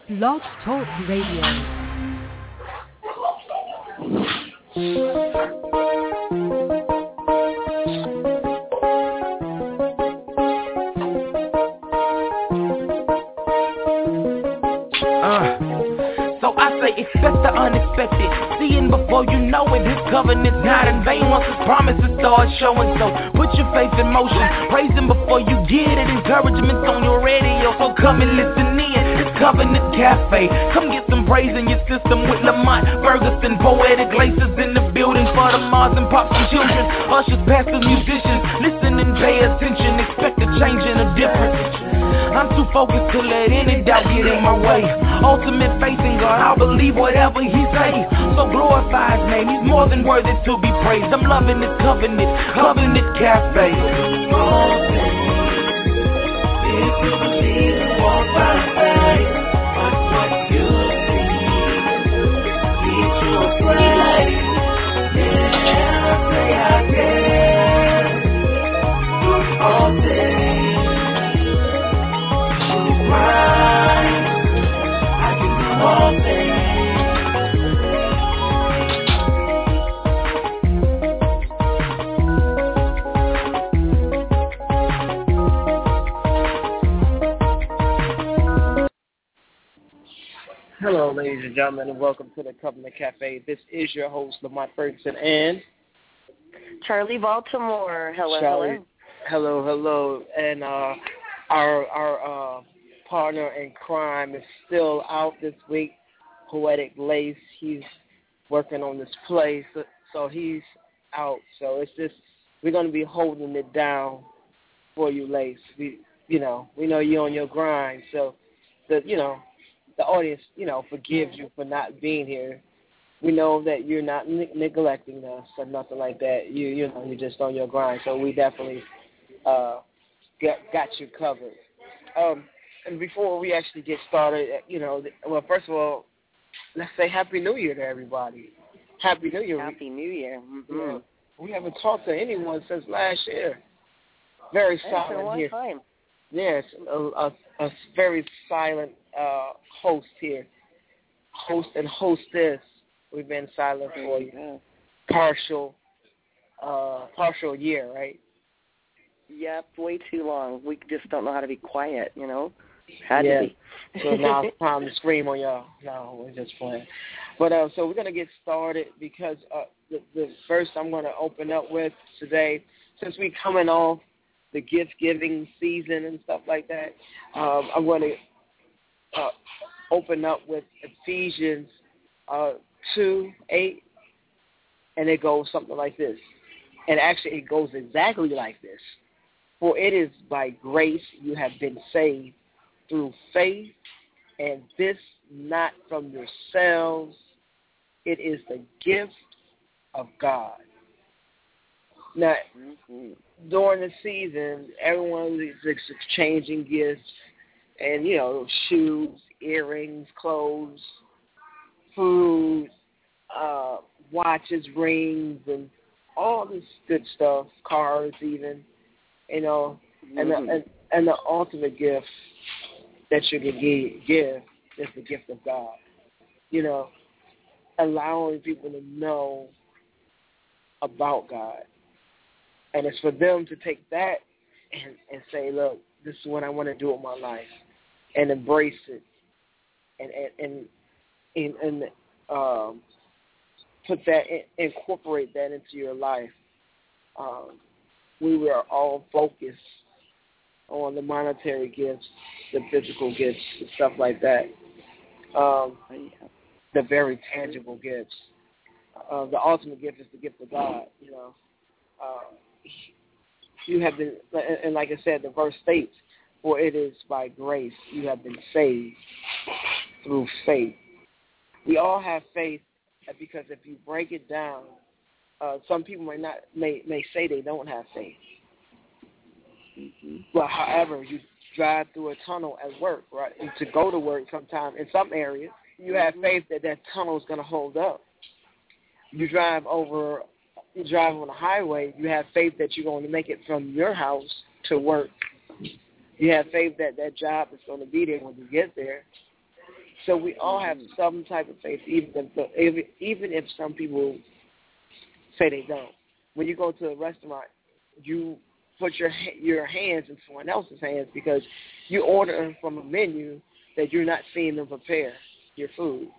Blog Talk Radio. So I say expect the unexpected, seeing before you know it. His covenant's not in vain once his promises start showing. So put your faith in motion, praise him before you get it. Encouragement's on your radio, so come and listen in. It's Covenant Cafe, come get some praise in your system with Lamont Ferguson. Poetic laces in the building for the Mars and Pops and children. Ushers, pastors, musicians, listen and pay attention. Expect a change and a difference. I'm too focused to let any doubt get in my way. Ultimate faith in God, I'll believe whatever he say. So glorify his name, he's more than worthy to be praised. I'm loving this Covenant Cafe. If you believe and walk by faith, watch what you see. Lead you astray. Yeah, I say I can do all things. Hello, ladies and gentlemen, and welcome to the Covenant Cafe. This is your host, Lamont Ferguson, and Charlie Baltimore. Hello, hello. And our partner in crime is still out this week, Poetic Lace. He's working on this play, so he's out. So it's just, we're going to be holding it down for you, Lace. We know you're on your grind, so the audience, forgives you for not being here. We know that you're not neglecting us or nothing like that. You're just on your grind, so we definitely got you covered. And before we actually get started, well, first of all, let's say Happy New Year to everybody. Happy New Year. Happy New Year. Mm-hmm. Yeah, we haven't talked to anyone since last year. Very silent here. Time. Yes, a very silent host here. Host and hostess. We've been silent for partial year, right? Yep, way too long. We just don't know how to be quiet, Had to be. So now it's time to scream on y'all. No, we're just playing. But so we're going to get started because the verse I'm going to open up with today, since we're coming off the gift-giving season and stuff like that, I'm going to open up with Ephesians 2:8, and it goes something like this. And actually, it goes exactly like this. For it is by grace you have been saved through faith, and this not from yourselves. It is the gift of God. Now, during the season, everyone is exchanging gifts and, shoes, earrings, clothes, food, watches, rings, and all this good stuff, cars even, and the ultimate gift that you can give is the gift of God. Allowing people to know about God. And it's for them to take that and say, look, this is what I want to do with my life, and embrace it, and put that, incorporate that into your life. We were all focused on the monetary gifts, the physical gifts, and stuff like that. The very tangible gifts. The ultimate gift is the gift of God. You have been, and like I said, the verse states, for it is by grace you have been saved through faith. We all have faith because if you break it down, some people may say they don't have faith. But however, you drive through a tunnel at work, right? And to go to work sometime in some areas, you have faith that tunnel is going to hold up. You drive on a highway, you have faith that you're going to make it from your house to work. You have faith that that job is going to be there when you get there. So we all have some type of faith, even if some people say they don't. When you go to a restaurant, you put your hands in someone else's hands because you order from a menu that you're not seeing them prepare your food.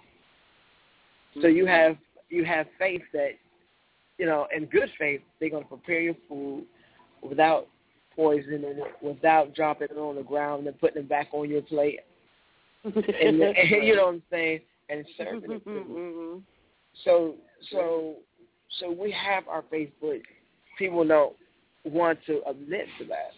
So you have faith that, in good faith, they're going to prepare your food without poisoning it, without dropping it on the ground and putting it back on your plate. And you know what I'm saying? And serving it to you. So we have our faith, but people don't want to admit to that.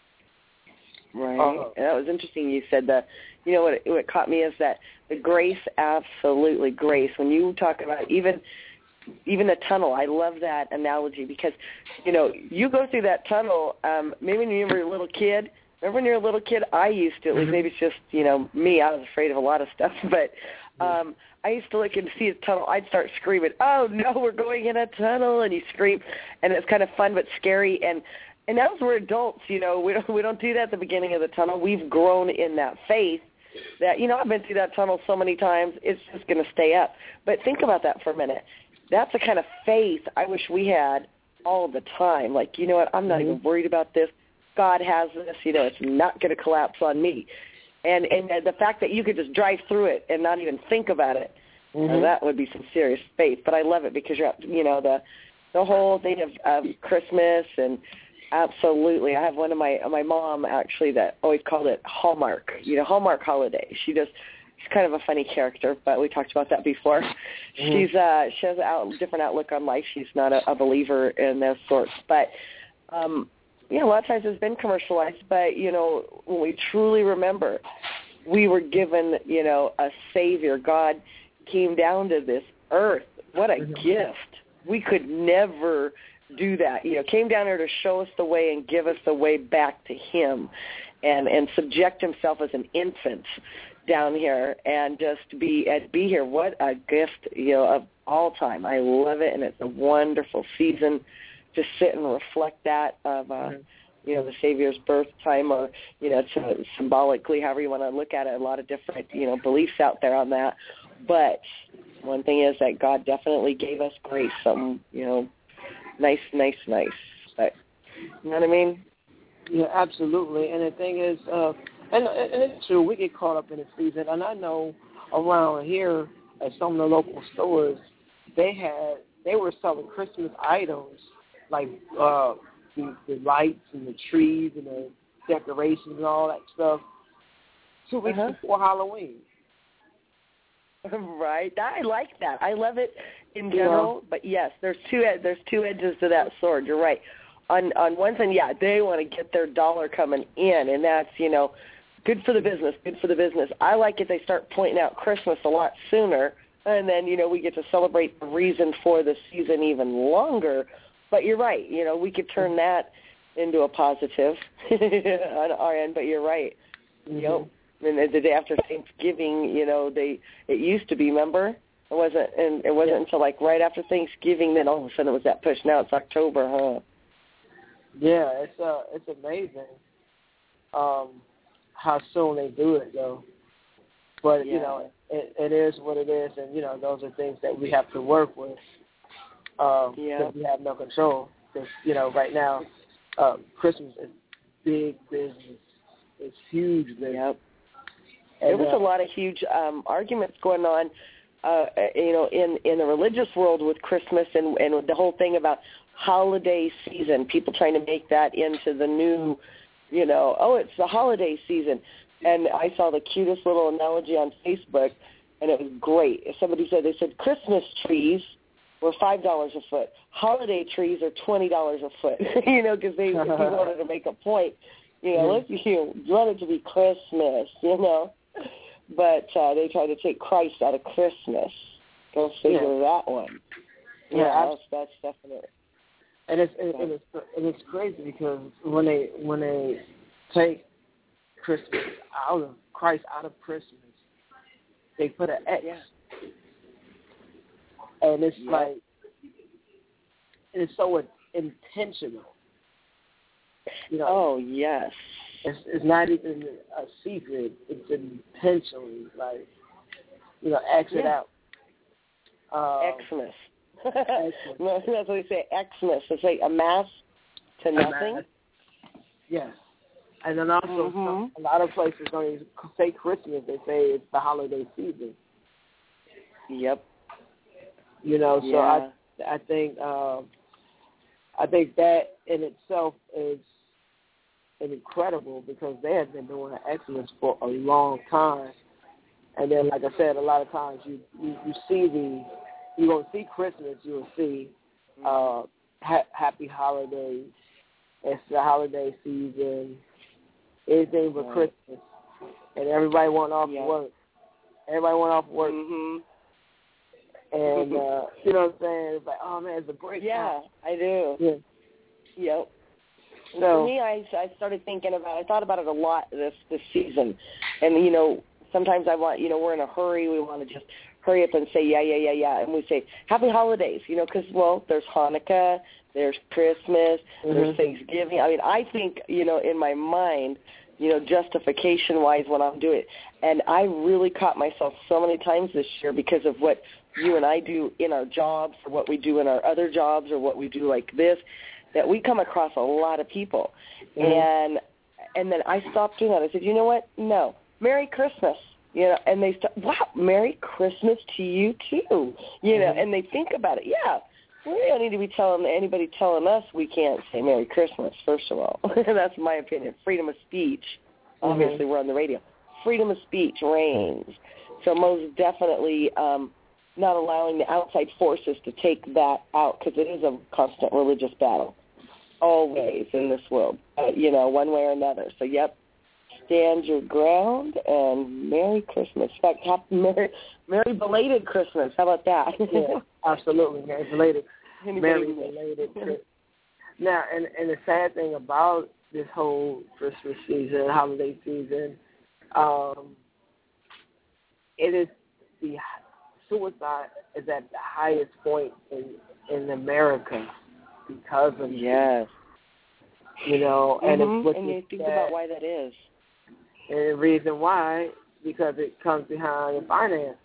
Right. That was interesting. You said that. What caught me is that the grace, absolutely grace. When you talk about even the tunnel, I love that analogy because, you go through that tunnel. Maybe when you were a little kid. Remember when you were a little kid? I used to. At least maybe it's just me. I was afraid of a lot of stuff, but I used to look and see a tunnel. I'd start screaming, "Oh no, we're going in a tunnel!" And you scream, and it's kind of fun but scary. And now as we're adults, we don't do that at the beginning of the tunnel. We've grown in that faith that I've been through that tunnel so many times. It's just going to stay up. But think about that for a minute. That's the kind of faith I wish we had all the time. Like, you know what? I'm not even worried about this. God has this. It's not going to collapse on me. And the fact that you could just drive through it and not even think about it, that would be some serious faith. But I love it because you're, the whole thing of Christmas and absolutely. I have one of my mom actually that always called it Hallmark, Hallmark holiday. She's kind of a funny character, but we talked about that before. She has a different outlook on life. She's not a believer in those sorts, but. A lot of times it's been commercialized, but, when we truly remember, we were given, a Savior. God came down to this earth. What a gift. We could never do that. Came down here to show us the way and give us the way back to Him and subject Himself as an infant down here and just be here. What a gift, of all time. I love it, and it's a wonderful season to sit and reflect that of, the Savior's birth time or, to symbolically, however you want to look at it, a lot of different, beliefs out there on that. But one thing is that God definitely gave us grace, something, nice. But, you know what I mean? Yeah, absolutely. And the thing is, and it's true, we get caught up in the season. And I know around here at some of the local stores, they were selling Christmas items like the lights and the trees and the decorations and all that stuff 2 weeks before Halloween. Right. I like that. I love it in general, but yes, there's two edges to that sword. You're right. On one thing, they want to get their dollar coming in, and that's, good for the business. I like it they start pointing out Christmas a lot sooner, and then, we get to celebrate the reason for the season even longer. But you're right. We could turn that into a positive on our end. But you're right. And the day after Thanksgiving, it used to be. Remember, it wasn't until like right after Thanksgiving. Then all of a sudden it was that push. Now it's October, huh? Yeah, it's amazing how soon they do it, though. But it is what it is, and those are things that we have to work with. Because we have no control. Because, right now, Christmas is big business. It's huge business. Yep. There was a lot of huge arguments going on, in the religious world with Christmas and the whole thing about holiday season, people trying to make that into the new, it's the holiday season. And I saw the cutest little analogy on Facebook, and it was great. Somebody said, Christmas trees were $5 a foot. Holiday trees are $20 a foot, because they wanted to make a point. Look, you want it to be Christmas, But they try to take Christ out of Christmas. Go figure that one. That's definite. And it's crazy because when they take Christ out of Christmas, they put an X. Yeah. And it's like, it's so intentional. Oh, yes. It's not even a secret. It's intentionally, like, X it out. Xmas. No, that's what they say, Xmas. It's like a mass to nothing. Yes. And then also, a lot of places don't even say Christmas. They say it's the holiday season. Yep. So I think that in itself is incredible because they have been doing an Xmas for a long time. And then, like I said, a lot of times you won't see Christmas. You will see happy holidays. It's the holiday season. Anything but Christmas. And everybody went off work. Everybody went off work. Mm-hmm. And, you know what I'm saying? It's like, oh, man, it's a break. Yeah, I do. Yeah. Yep. So, for me, I started thinking I thought about it a lot this season. And, sometimes I want, we're in a hurry. We want to just hurry up and say, yeah. And we say, happy holidays, because, there's Hanukkah, there's Christmas, there's Thanksgiving. I mean, I think, in my mind, justification-wise when I'm doing it. And I really caught myself so many times this year because of what you and I do in our jobs or what we do in our other jobs or what we do like this, that we come across a lot of people. And then I stopped doing that. I said, you know what? No. Merry Christmas. And they start, wow, Merry Christmas to you too. And they think about it. Yeah. We don't need to be anybody telling us we can't say Merry Christmas, first of all. That's my opinion. Freedom of speech. Obviously, we're on the radio. Freedom of speech reigns. So most definitely not allowing the outside forces to take that out because it is a constant religious battle, always in this world, one way or another. So, yep, stand your ground and Merry Christmas. In fact, Merry belated Christmas. How about that? Yeah, absolutely. Merry belated. Merry belated Christmas. Now, and the sad thing about this whole Christmas season, holiday season, it is the suicide is at the highest point in America because of yes. And it's and you think about why that is. And the reason why, because it comes behind the finances.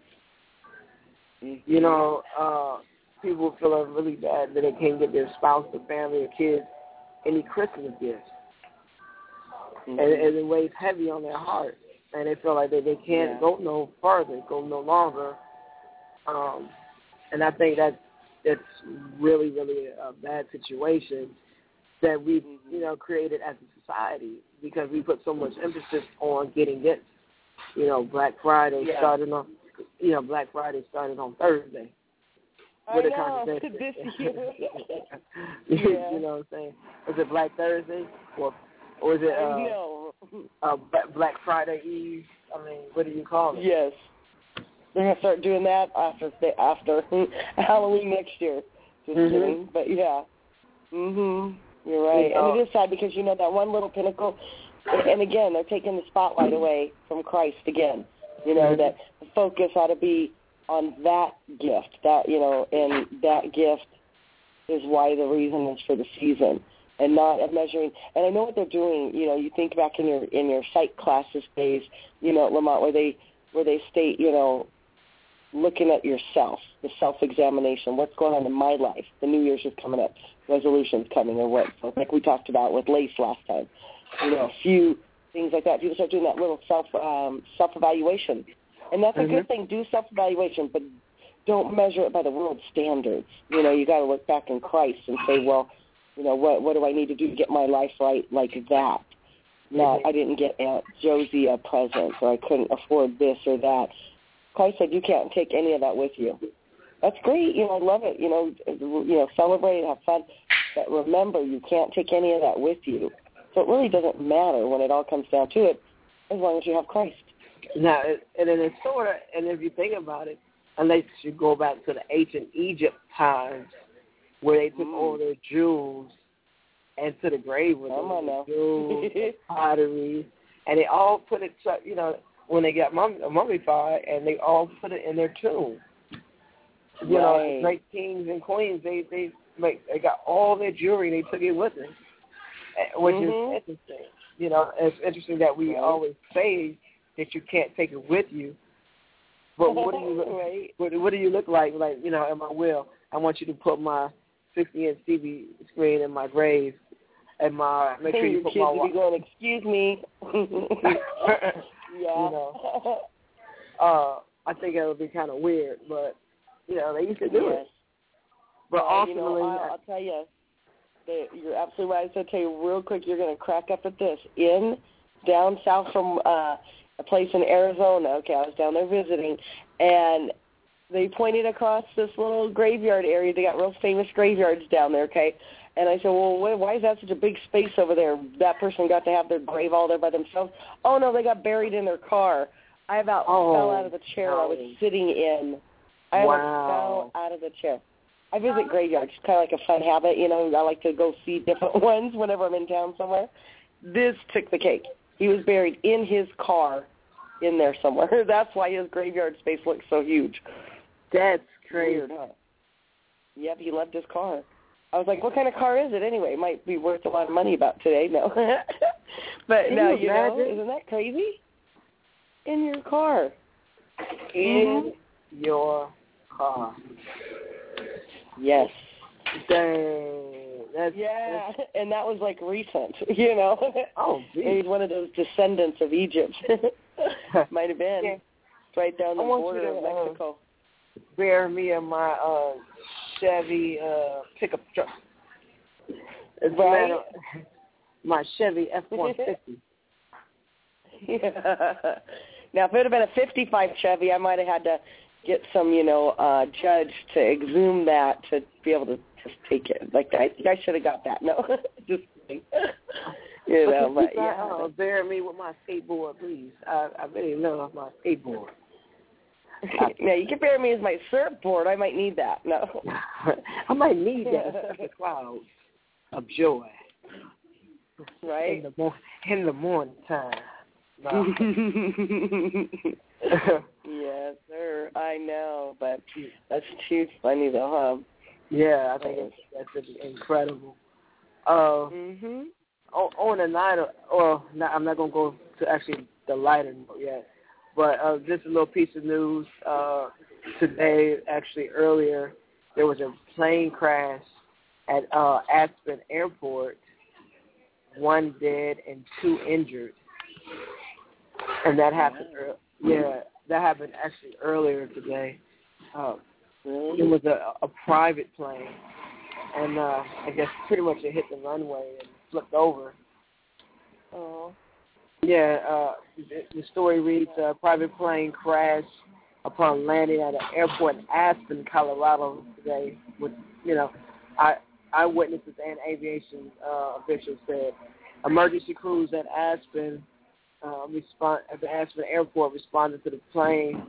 People feeling really bad that they can't get their spouse or family or kids any Christmas gifts. And it weighs heavy on their heart. And they feel like they can't go no further, go no longer. And I think that's really, really a bad situation that we've, created as a society because we put so much emphasis on getting gifts. Black Friday started on Thursday. With I know, this year. You know what I'm saying? Is it Black Thursday or is it Black Friday Eve? I mean, what do you call it? Yes. They're going to start doing that after Halloween next year. Just kidding. But, yeah. You're right. And it is sad because, that one little pinnacle, and again, they're taking the spotlight away from Christ again. That the focus ought to be on that gift, and that gift is why the reason is for the season, and not measuring. And I know what they're doing. You think back in your psych classes days, Lamont, where they state, looking at yourself, the self-examination, what's going on in my life. The New Year's is coming up, resolutions coming, or what? So like we talked about with Lace last time, a few things like that. People start doing that little self-evaluation. And that's a good thing. Do self-evaluation, but don't measure it by the world's standards. You got to look back in Christ and say, well, what do I need to do to get my life right like that? Not, I didn't get Aunt Josie a present, or I couldn't afford this or that. Christ said you can't take any of that with you. That's great. I love it. Celebrate, have fun. But remember, you can't take any of that with you. So it really doesn't matter when it all comes down to it, as long as you have Christ. Now, and then it's sort of, and if you think about it, unless you go back to the ancient Egypt times where they took all their jewels and to the grave with them, jewels, pottery, and they all put it, when they got mummified, and they all put it in their tomb. The great kings and queens, they got all their jewelry, they took it with them, which is interesting. It's interesting that we always say that you can't take it with you, But what do you look? Right. What do you look like? Like, you know, in my will, I want you to put my 60-inch TV screen in my grave, and make sure you put kids my. Would be going, excuse me. Yeah. You know, I think it would be kind of weird, but you know, they used to do it. But ultimately, you know, I'll tell you, you're absolutely right. So I'll tell you real quick, you're going to crack up at this. Down south from a place in Arizona, okay, I was down there visiting, and they pointed across this little graveyard area. They got real famous graveyards down there, okay? And I said, well, why is that such a big space over there? That person got to have their grave all there by themselves. Oh, no, they got buried in their car. I about fell out of the chair I was sitting in. I fell out of the chair. I visit graveyards. It's kind of like a fun habit, you know. I like to go see different ones whenever I'm in town somewhere. This took the cake. He was buried in his car in there somewhere. That's why his graveyard space looks so huge. That's crazy. Weird, huh? Yep, he left his car. I was like, what kind of car is it anyway? It might be worth a lot of money about today. No. But Can no, you know, imagine? isn't that crazy? In your car. In your car. Yes. Dang. That's, and that was like recent, you know. Oh, geez. He's one of those descendants of Egypt. Might have been. Yeah. It's right down the border of Mexico. Bear me in my Chevy pickup truck. It's right. My Chevy F-150. Yeah. Now, if it would have been a 55 Chevy, I might have had to get some, you know, judge to exhume that to be able to just take it. Like, I think I should have got that. No, just kidding. You know, but yeah. Bear me with my skateboard, please. I really love my skateboard. Now, you can bear me as my surfboard. I might need that. No. I might need that in the clouds of joy. Right? In the morning time. No. Yes, sir. I know, but that's too funny, though, huh? Yeah, I think that's incredible. On the night of, I'm not going to go to actually the lighter note yet, but just a little piece of news. Today, actually earlier, there was a plane crash at Aspen Airport, 1 dead and 2 injured. And that happened, that happened actually earlier today. Really? It was a private plane, and I guess pretty much it hit the runway and flipped over. Oh. Yeah, the story reads, private plane crashed upon landing at an airport in Aspen, Colorado today. With, you know, eyewitnesses and aviation officials said emergency crews at Aspen at the Aspen Airport responded to the plane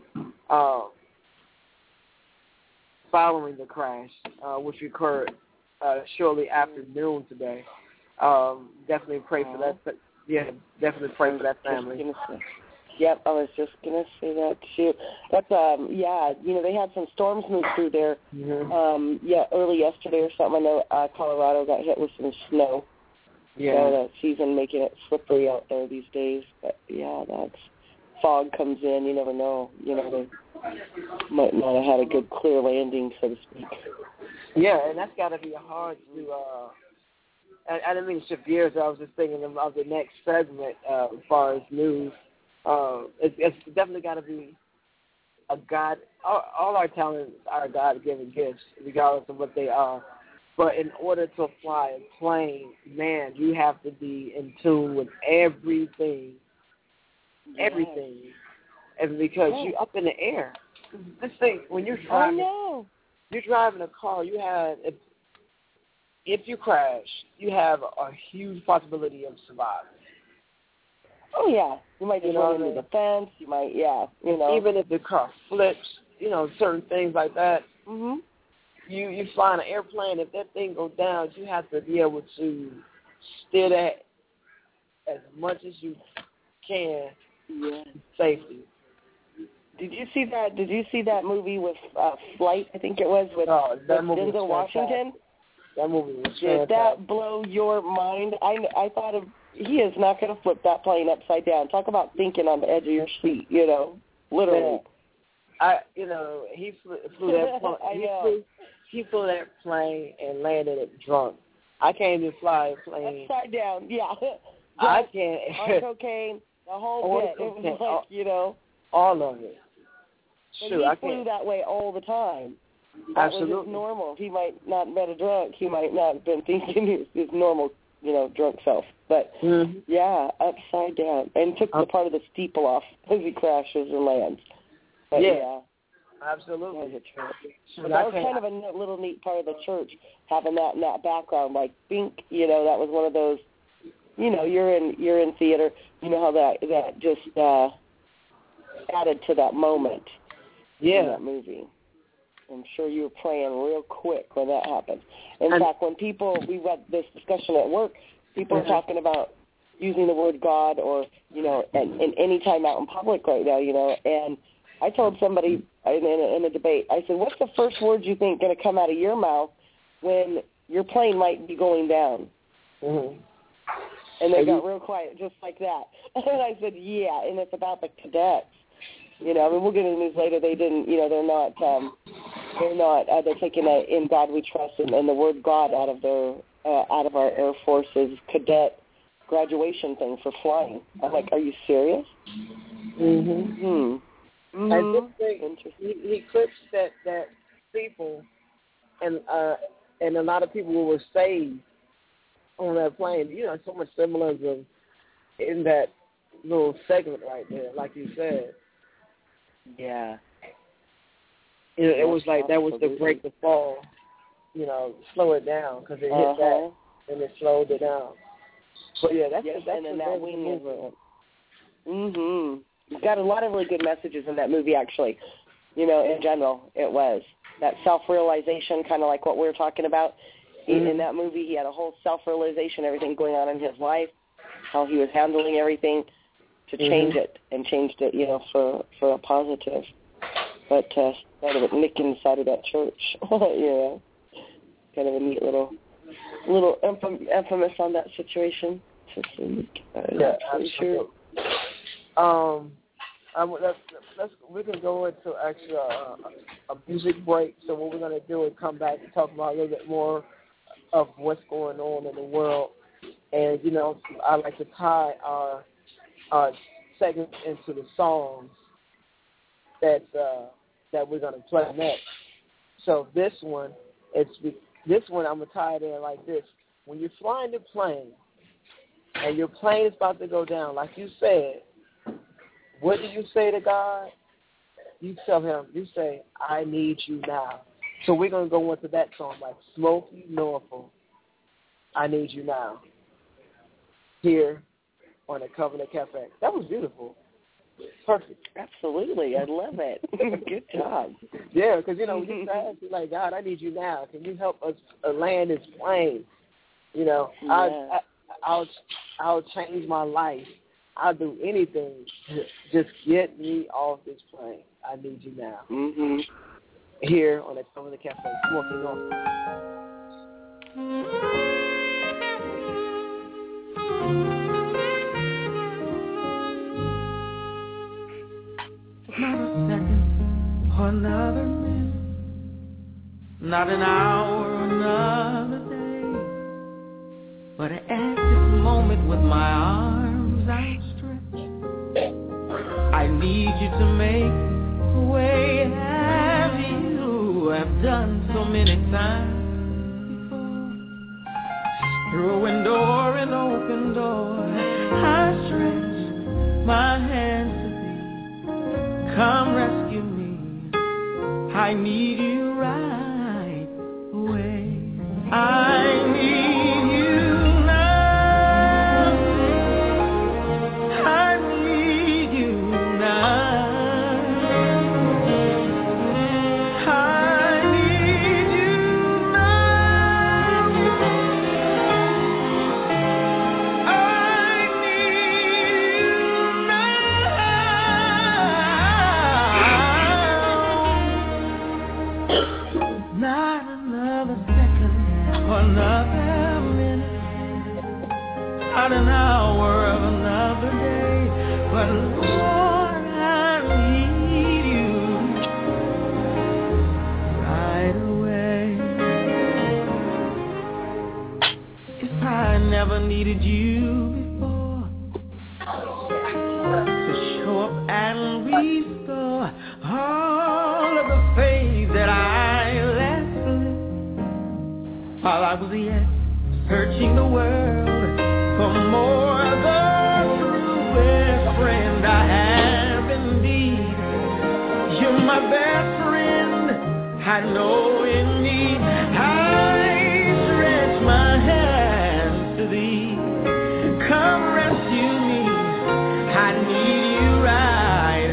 following the crash, which occurred shortly after noon today. Definitely pray for that. Yeah, definitely pray for that family. Yep, I was just gonna say that too. That's you know, they had some storms move through there. Mm-hmm. Early yesterday or something. I know Colorado got hit with some snow. Yeah, so that season making it slippery out there these days. But yeah, that's fog comes in. You never know. You know, they might not have had a good clear landing, so to speak. Yeah, and that's got to be hard to. I didn't mean to shift gears. I was just thinking of the next segment as far as news. It's definitely got to be a God. All our talents are God-given gifts, regardless of what they are. But in order to fly a plane, man, you have to be in tune with everything. Yes. Everything. And because you're up in the air. Just think, when you're driving a car, you have, if you crash, you have a huge possibility of surviving. Oh, yeah. You might just run into the fence. You might, you know. Even if the car flips, you know, certain things like that. Mm-hmm. You fly an airplane, if that thing goes down, you have to be able to steer that as much as you can in safety. Did you see that movie with Flight, I think it was, with Denzel Washington? That movie was fantastic. Did that blow your mind? I thought he is not going to flip that plane upside down. Talk about thinking on the edge of your seat, you know, literally. he flew that plane. He flew that plane and landed it drunk. I can't even fly a plane upside down. Yeah, I can't. On cocaine, the whole bit. It was like all of it. Shoot, he flew that way all the time. That Absolutely. was his normal. He might not have been a drunk. He might not have been thinking his normal, drunk self. But, yeah, upside down. And took the part of the steeple off as he crashes and lands. But, yeah. Absolutely. But that was kind of a little neat part of the church, having that in that background. Like, Bink, that was one of those, you're in theater. You know how that just added to that moment in that movie. I'm sure you were praying real quick when that happened. In fact, when we had this discussion at work, people are talking about using the word God or, and any time out in public right now, and I told somebody in a debate, I said, what's the first word you think going to come out of your mouth when your plane might be going down? Mm-hmm. And they got real quiet just like that. And I said, yeah, and it's about the cadets. We'll get into the news later. They didn't, they're taking in God we trust and the word God out of our Air Force's cadet graduation thing for flying. I'm like, are you serious? Mm-hmm. I just think he clips that people and a lot of people were saved on that plane. So much symbolism in that little segment right there, like you said. Yeah. It was like that was the break the fall, slow it down because it hit that and it slowed it down. But yeah, that's and then that wing is You've got a lot of really good messages in that movie, actually. In general, it was that self-realization, kind of like what we were talking about. In that movie, he had a whole self-realization, everything going on in his life, how he was handling everything to change it, and changed it, for a positive. But started with Nick inside of that church, kind of a neat little infamous on that situation. Yeah, I'm sure. We can go into actually a music break. So what we're going to do is come back and talk about a little bit more of what's going on in the world. And, I like to tie our segment into the songs that we're going to play next. So this one I'm going to tie it in like this. When you're flying the plane and your plane is about to go down, like you said, what do you say to God? You tell him, you say, I need you now. So we're going to go into that song by Smokey Norfolk, I Need You Now, here on the Covenant Cafe. That was beautiful. Perfect. Absolutely. I love it. Good job. Yeah, because, when you ask, you're like, God, I need you now. Can you help us land this plane? I'll change my life. I'll do anything to just get me off this plane. I need you now. Mm-hmm. Here on the Covenant Cafe, Smoking On. Not a second or another minute, not an hour or another day, but at this moment with my arms outstretched, I need you to make a way as you have done so many times before. Through a window or an open door, I stretch my hands. Come rescue me, I need you right away. I need you now, I need you now, I need you now, I need you now. Not another second or another minute, not an hour of another day, but Lord, I need you restore all of the faith that I left while I was yet searching the world for more. The truest friend I have indeed. You're my best friend, I know in need. I stretch my hands to thee. Come rescue me, I need you right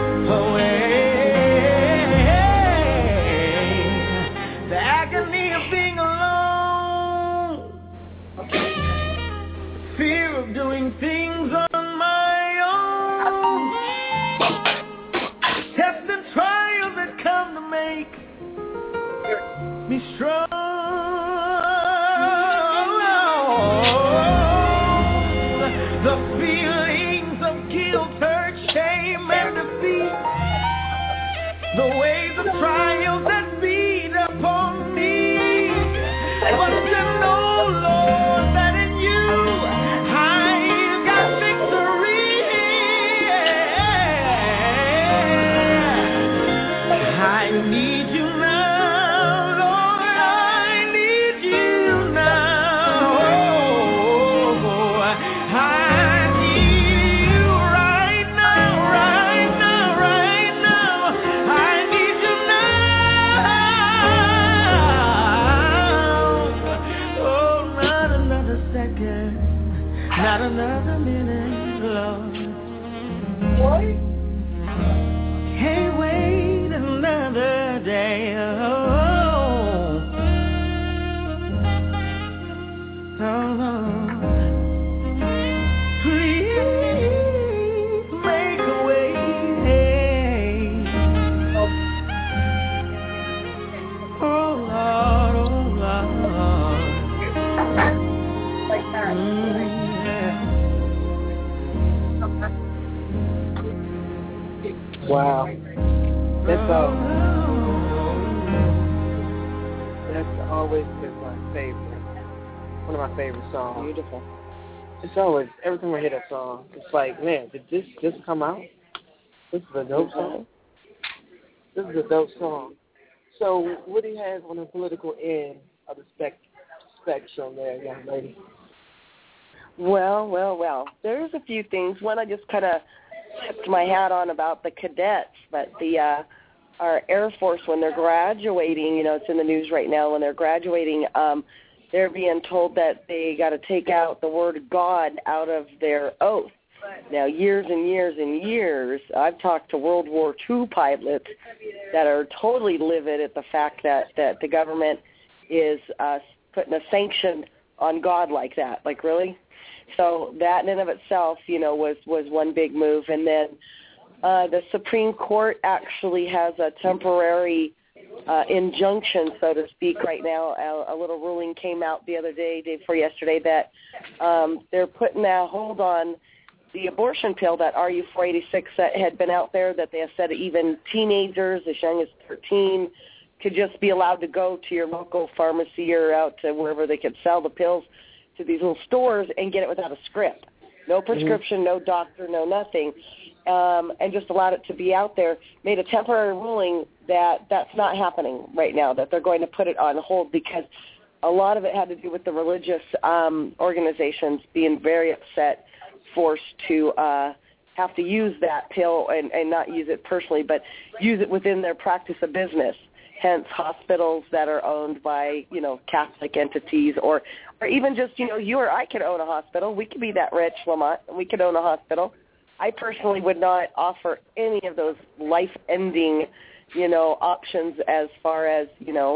away. The agony of being alone, fear of doing things on my own, tests and trials that come to make me strong. The feelings of guilt, hurt, shame, and defeat, the waves of trials that beat upon me, but to know, Lord, that in you I've got victory. I need you now, Lord, I need you now. I need you right now, right now, right now. I need you now. Oh, not another second, not another minute, Lord. Can't wait another day. Oh, Lord. Please make a way. Oh, Lord, oh, Lord. Yeah. Wow. That's always been my favorite. One of my favorite songs. Beautiful. It's always, every time I hear that song, it's like, man, did this just come out? This is a dope song. This is a dope song. So what do you have on the political end of the spectrum there, young lady? Well. There's a few things. One, I just kind of tipped my hat on about the cadets, but our Air Force, when they're graduating, it's in the news right now, when they're graduating, they're being told that they got to take out the word God out of their oath. Now, years and years and years, I've talked to World War II pilots that are totally livid at the fact that the government is putting a sanction on God like that. Like, really? So that in and of itself, was one big move. And then the Supreme Court actually has a temporary injunction, so to speak, right now. A little ruling came out the other day before yesterday, that they're putting a hold on the abortion pill, that RU-486 that had been out there, that they have said even teenagers as young as 13 could just be allowed to go to your local pharmacy or out to wherever they could sell the pills, to these little stores, and get it without a script. No prescription, no doctor, no nothing. And just allowed it to be out there, made a temporary ruling that that's not happening right now, that they're going to put it on hold, because a lot of it had to do with the religious organizations being very upset, forced to have to use that pill and not use it personally, but use it within their practice of business. Hence, hospitals that are owned by, Catholic entities, or even just, you or I could own a hospital. We could be that rich, Lamont, and we could own a hospital. I personally would not offer any of those life-ending, options as far as,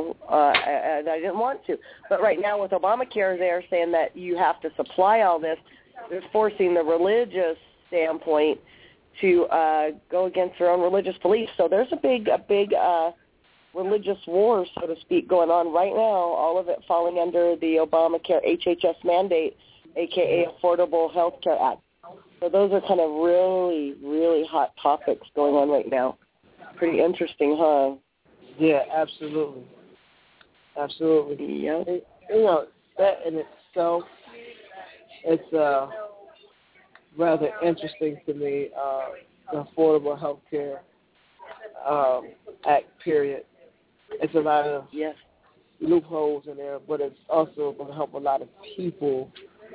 as I didn't want to. But right now with Obamacare, they're saying that you have to supply all this. They're forcing the religious standpoint to go against their own religious beliefs. So there's a big religious war, so to speak, going on right now, all of it falling under the Obamacare HHS mandate, a.k.a. Affordable Health Care Act. So those are kind of really, really hot topics going on right now. Pretty interesting, huh? Yeah, absolutely. Absolutely. Yep. That in itself, it's rather interesting to me. the Affordable Health Care Act, period. It's a lot of loopholes in there, but it's also going to help a lot of people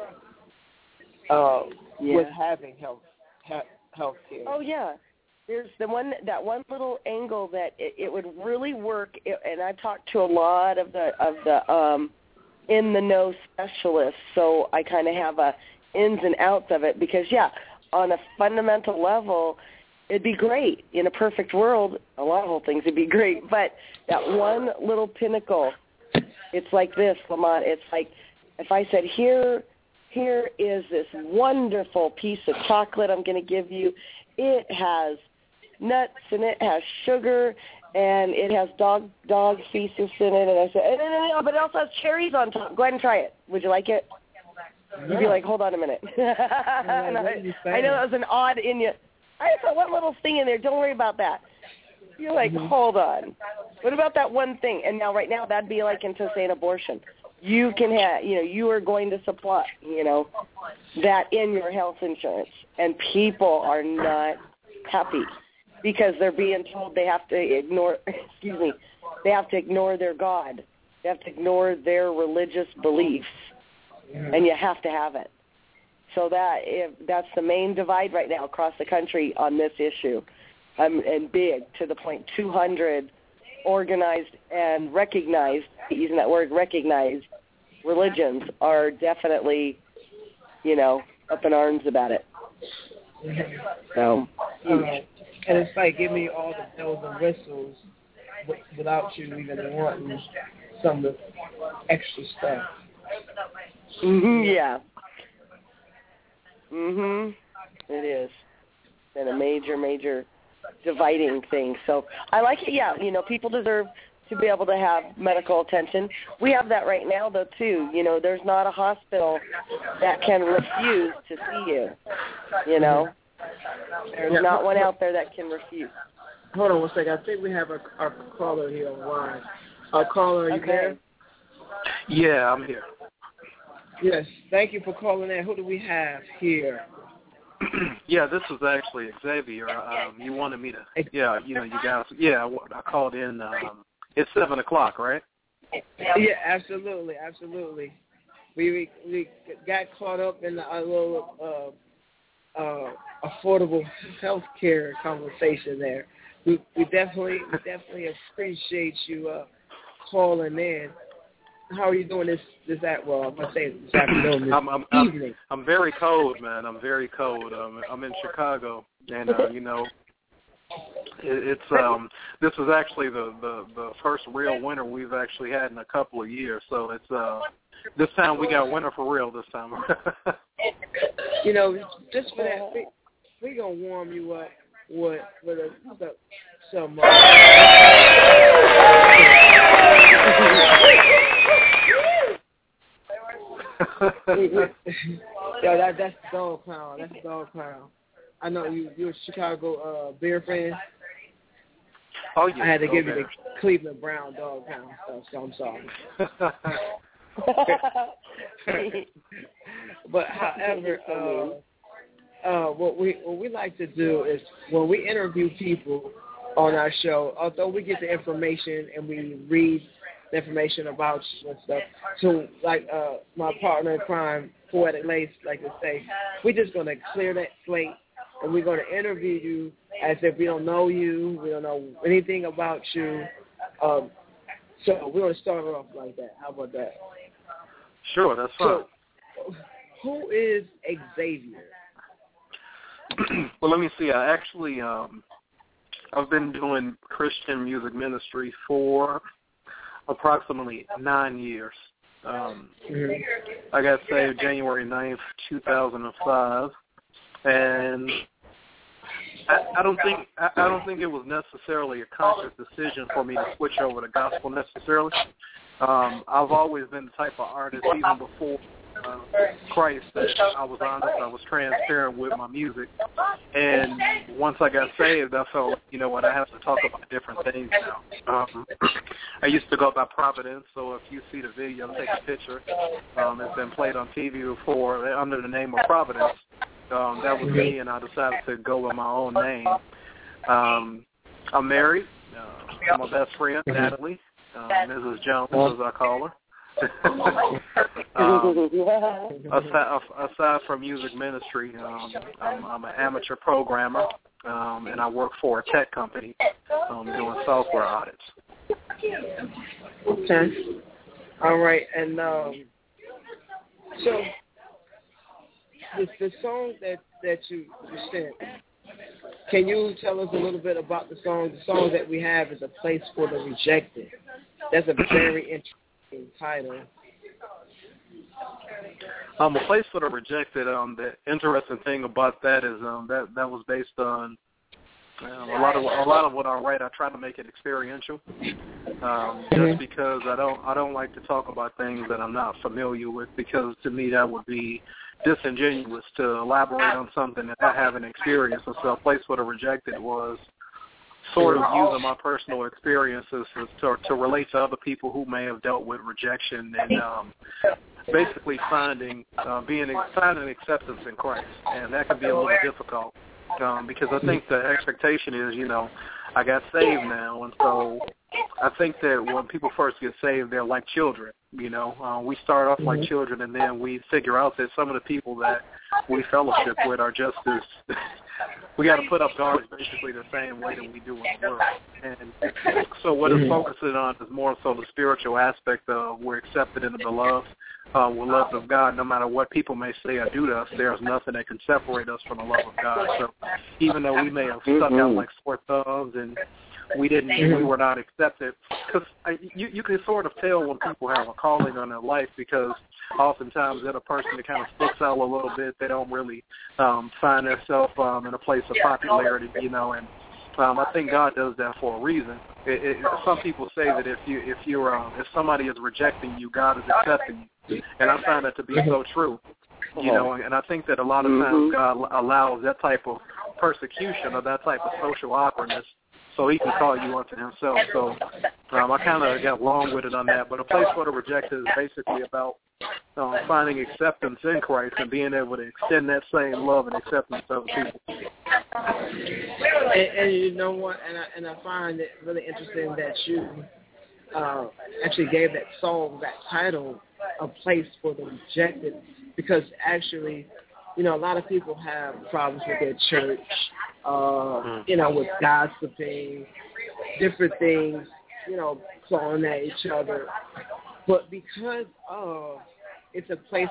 with having health care. Oh, yeah. There's that one little angle that it would really work, and I've talked to a lot of the in the know specialists, so I kind of have a ins and outs of it, because on a fundamental level, it'd be great. In a perfect world, a lot of whole things would be great, but that one little pinnacle, it's like this, Lamont. It's like if I said, here is this wonderful piece of chocolate I'm going to give you. It has nuts and it has sugar and it has dog feces in it. And I said, but it also has cherries on top. Go ahead and try it. Would you like it? You'd be like, hold on a minute. I know that was an odd in you. I just got one little thing in there. Don't worry about that. You're like, hold on. What about that one thing? And now, right now, that'd be like into, say, an abortion. You can have, you are going to supply, that in your health insurance. And people are not happy because they're being told they have to ignore, they have to ignore their God. They have to ignore their religious beliefs. And you have to have it. So that's the main divide right now across the country on this issue. And big, to the point, 200 organized and recognized, using that word, recognized religions are definitely, up in arms about it. So, and it's like, give me all the bells and whistles without you even wanting some of the extra stuff. Yeah. It is. It's been a major dividing thing. So I like it. People deserve to be able to have medical attention. We have that right now, though, too. There's not a hospital that can refuse to see you. There's not one out there that can refuse. Hold on one second. I think we have our caller here online. Our caller, are you there? Yeah, I'm here. Yes. Thank you for calling in. Who do we have here? Yeah, this was actually Xavier. You wanted me to, you guys, I called in. It's 7 o'clock, right? Yeah, absolutely. We got caught up in a little affordable health care conversation there. We definitely appreciate you calling in. How are you doing this I'm going to say this afternoon, evening? I'm very cold, man. I'm very cold. I'm in Chicago, and, it's this is actually the first real winter we've actually had in a couple of years. So it's this time we got winter for real this time. Just for that, we're going to warm you up with some that's the dog pound. That's the dog pound. I know you're a Chicago Bear fan. Oh yeah. I had to give you the Cleveland Brown dog pound stuff, so I'm sorry. But however, what we like to do is when we interview people on our show, although we get the information and we read the information about you and stuff, so like my partner in crime, Poetic Lace, like to say, we're just going to clear that slate and we're going to interview you as if we don't know you, we don't know anything about you. So we're going to start it off like that. How about that? Sure, that's fine. So, who is Xavier? Well, let me see. I actually, I've been doing Christian music ministry for approximately 9 years. I got saved January 9th, 2005, and I don't think it was necessarily a conscious decision for me to switch over to gospel necessarily. I've always been the type of artist, even before Christ, that I was honest, I was transparent with my music. And once I got saved, I felt, I have to talk about different things now. I used to go by Providence, so if you see the video, take a picture. It's been played on TV before under the name of Providence. that was me, and I decided to go with my own name. I'm married. My best friend, Natalie, Mrs. Jones, as I call her. Aside from music ministry, I'm an amateur programmer, and I work for a tech company doing software audits. Okay. All right, and so the song that you sent, can you tell us a little bit about the song? The song that we have is A Place for the Rejected. That's a very interesting title. A Place for the Rejected. The interesting thing about that is that was based on a lot of what I write. I try to make it experiential, just because I don't like to talk about things that I'm not familiar with, because to me that would be disingenuous to elaborate on something that I haven't experienced. And so A Place for the Rejected was sort of using my personal experiences to relate to other people who may have dealt with rejection, and basically finding acceptance in Christ. And that can be a little difficult, because I think the expectation is, I got saved now, and so I think that when people first get saved, they're like children. We start off like children, and then we figure out that some of the people that we fellowship with are just as we got to put up guards basically the same way that we do in the world. And so what it's focusing on is more so the spiritual aspect of we're accepted in the beloved. We're loved of God. No matter what people may say or do to us, there's nothing that can separate us from the love of God. So even though we may have stuck out like sore thumbs and we were not accepted, because you can sort of tell when people have a calling on their life, because oftentimes they're a person that kind of sticks out a little bit. They don't really find themselves in a place of popularity, and I think God does that for a reason. Some people say that if somebody is rejecting you, God is accepting you, and I find that to be so true. And I think that a lot of times God allows that type of persecution or that type of social awkwardness so he can call you unto himself. So I kind of got long-winded on that. But A Place for the Rejected is basically about finding acceptance in Christ and being able to extend that same love and acceptance to other people. And you know what? And I find it really interesting that you actually gave that song that title, A Place for the Rejected, because actually, a lot of people have problems with their church, with gossiping, different things, clawing at each other. But because it's a place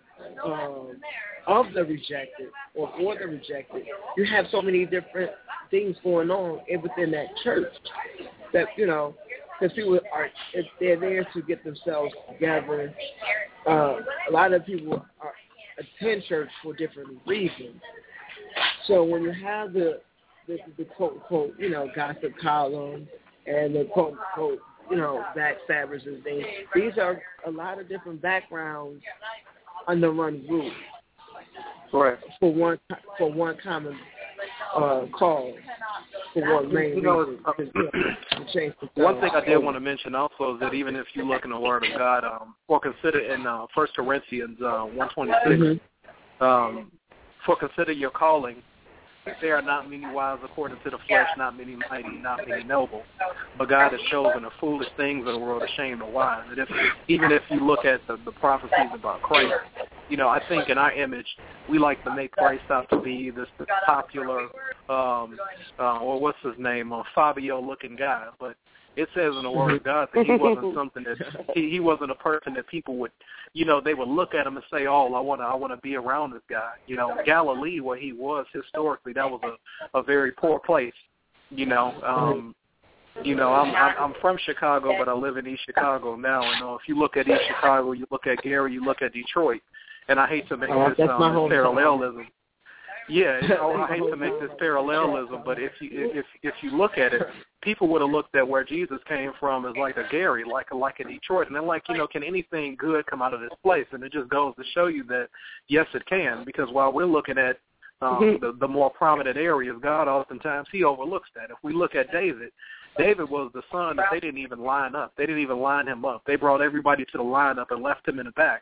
of the rejected or for the rejected, you have so many different things going on within that church that, because people if they're there to get themselves together. A lot of people attend church for different reasons. So when you have the quote unquote, gossip column and the quote unquote, backstabbers and things, these are a lot of different backgrounds under one roof. Right. For one common cause, for one main reason. One thing I did want to mention also is that even if you look in the Word of God, or consider in 1 Corinthians 1:26, for consider your calling. There are not many wise according to the flesh, not many mighty, not many noble. But God has chosen the foolish things of the world to shame the wise. And even if you look at the prophecies about Christ, I think in our image, we like to make Christ out to be this popular, or what's his name, Fabio-looking guy. But it says in the Word of God that he wasn't something that he wasn't a person that people would, they would look at him and say, "Oh, I want to be around this guy." Galilee, where he was historically, that was a very poor place. I'm from Chicago, but I live in East Chicago now. And if you look at East Chicago, you look at Gary, you look at Detroit, and I hate to make this parallelism. Yeah, I hate to make this parallelism, but if you look at it, people would have looked at where Jesus came from as like a Gary, like a Detroit, and they're like, can anything good come out of this place? And it just goes to show you that yes, it can, because while we're looking at the more prominent areas, God oftentimes he overlooks that. If we look at David was the son that they didn't even line up. They didn't even line him up. They brought everybody to the lineup and left him in the back.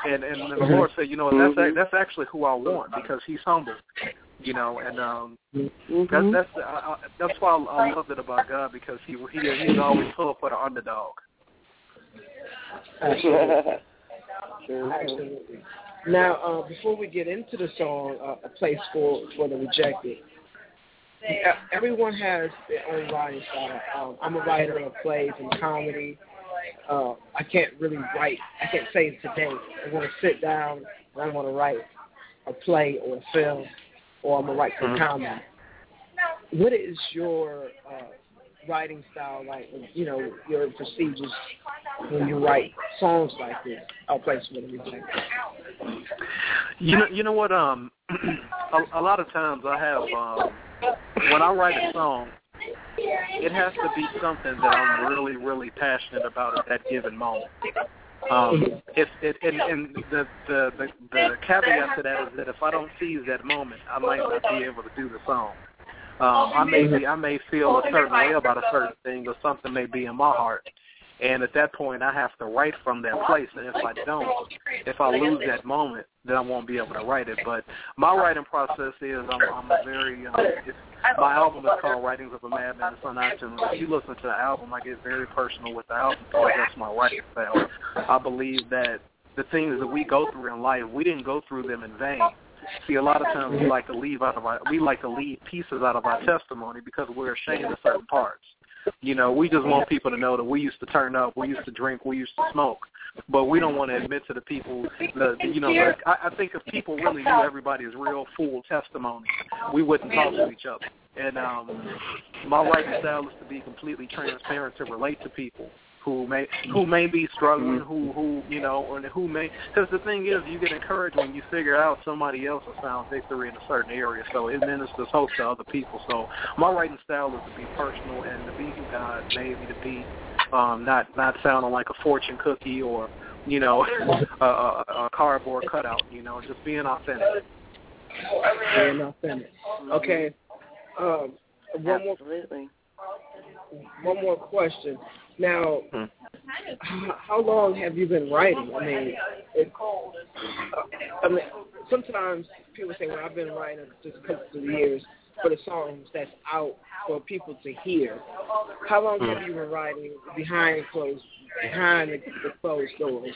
And the Lord said, you know, that's actually who I want, because he's humble, you know, and that's why I love it about God, because he's always pull for the underdog. Absolutely. Absolutely. Now, before we get into the song, A Place for the Rejected, everyone has their own writing style. I'm a writer of plays and comedy. I can't really write. I can't say today I want to sit down and I want to write a play or a film, or I'm going to write some comedy. What is your writing style like, you know, your procedures when you write songs like this, A Place for the Rejected? You know what? A lot of times I have when I write a song, it has to be something that I'm really, really passionate about at that given moment. And the caveat to that is that if I don't seize that moment, I might not be able to do the song. I may feel a certain way about a certain thing, or something may be in my heart. And at that point, I have to write from that place. And if I don't, if I lose that moment, then I won't be able to write it. But my writing process is I'm a very my album is called Writings of a Madman. It's on iTunes. If you listen to the album, I get very personal with the album, because that's my writing style. I believe that the things that we go through in life, we didn't go through them in vain. See, a lot of times we like to leave pieces out of our testimony because we're ashamed of certain parts. You know, we just want people to know that we used to turn up, we used to drink, we used to smoke, but we don't want to admit to the people that, you know, like, I think if people really knew everybody's real full testimony, we wouldn't talk to each other. And my writing style is to be completely transparent, to relate to people who may be struggling, who you know, and who may, because the thing is, you get encouraged when you figure out somebody else has found victory in a certain area, so it ministers hope to other people. So my writing style is to be personal and to be who God made me to be, not sounding like a fortune cookie or, you know, a cardboard cutout, you know, just being authentic. Being authentic. Okay. One more question. Now, how long have you been writing? I mean, sometimes people say, well, I've been writing just a couple of years for the songs that's out for people to hear. How long have you been writing behind the closed doors?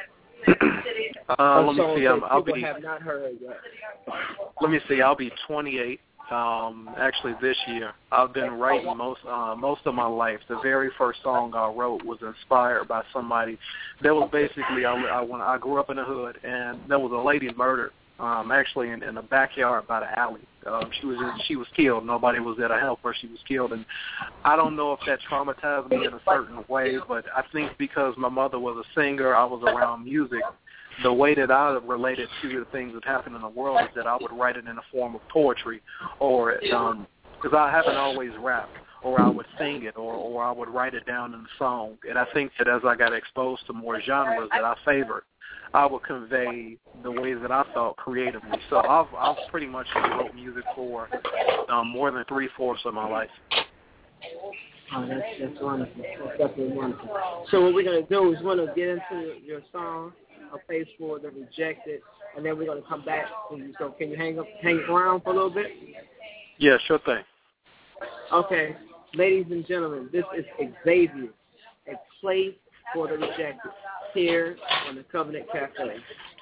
Let me see. People have not heard yet. Let me see. I'll be 28. Actually, this year. I've been writing most of my life. The very first song I wrote was inspired by somebody. That was basically when I grew up in the hood, and there was a lady murdered. Actually, in the backyard by the alley. She was killed. Nobody was there to help her. She was killed, and I don't know if that traumatized me in a certain way, but I think because my mother was a singer, I was around music. The way that I related to the things that happen in the world is that I would write it in the form of poetry, or because I haven't always rapped, or I would sing it, or I would write it down in a song. And I think that as I got exposed to more genres that I favored, I would convey the ways that I thought creatively. So I've pretty much wrote music for more than 3/4 of my life. Oh, that's wonderful. That's definitely wonderful. So what we're going to do is we're going to get into your song, A Place for the Rejected, and then we're going to come back to you. So can you hang around for a little bit? Yeah, sure thing. Okay. Ladies and gentlemen, this is Xavier, A Place for the Rejected, here on the Covenant Cafe.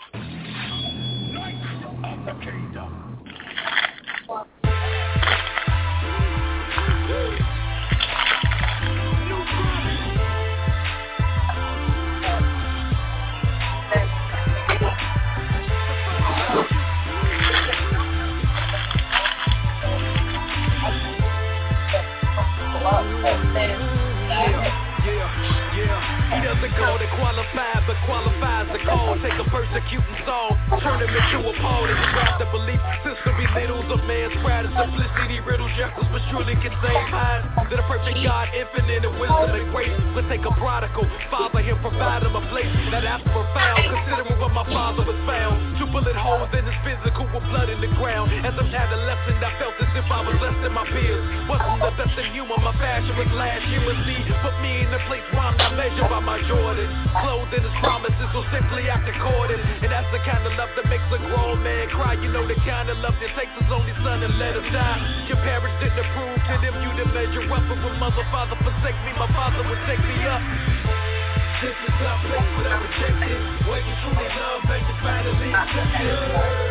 He doesn't call it qualified, but qualifies the call. Take a persecuting song, turn him into a Paul. And grab the belief system belittles a man's pride and simplicity. Riddles shackles, but surely can save highs. That a perfect God, infinite in wisdom and grace. But take a prodigal, father him, provide him a place that I've profound. Considering where my father was found. 2 bullet holes in his physical with blood in the ground. As an adolescent, I felt as if I was less than my peers. Wasn't the best in humor, my fashion was last humanly. Put me in a place where I'm not measured by my Jordan. Clothed in his promises, so simply act according. And that's the kind of love that makes a grown man cry. You know the kind of love that takes his only son and let him die. Your parents didn't approve, to them you to measure up. But when mother, father forsake me, my father would take me up. This is our place for the rejected, where you truly love and you finally accepted.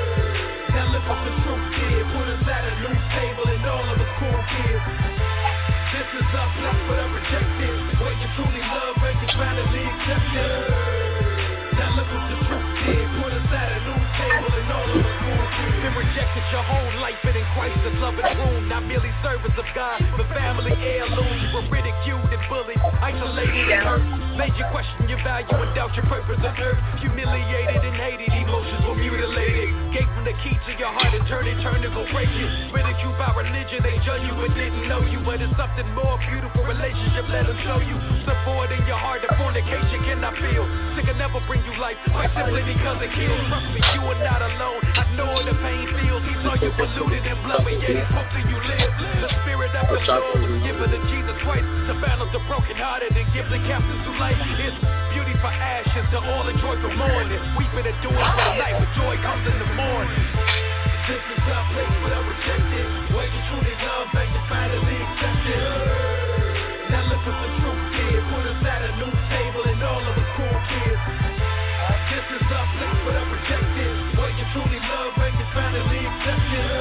Now look what the truth did, put us at a new table and all of us cool kids. This is our place for the rejected, where you truly love and you finally accepted. Now look what the truth did, put us at a new table and all of us cool kids. Been rejected your whole life, but in Christ is love in the room, not merely servants of God, but family heirlooms. You were ridiculed and bullied, isolated and hurt. Made you question your value and doubt your purpose on earth. Humiliated and hated, emotions were mutilated. Gave them the key to your heart and turn to go break it. Ridiculed by religion, they judge you but didn't know you. But it's something more beautiful, relationship, let them show you. Support in your heart, the fornication cannot feel. Sick can never bring you life, quite simply because it kills. Trust me, you are not alone, I know the pain feels. He saw you polluted and blood, but yet he spoke to you live. The spirit of the Lord was given to Jesus Christ to balance the brokenhearted and give the captives to life. It's beauty for ashes, the oil and joy for mourning. Weeping and doing for the night, but joy comes in the morning. This is our place for the rejected, where you truly love and you finally accepted. Now look what the truth did, put us at a new table and all of us cool kids. This is our place for the rejected, where you truly love and you finally accepted.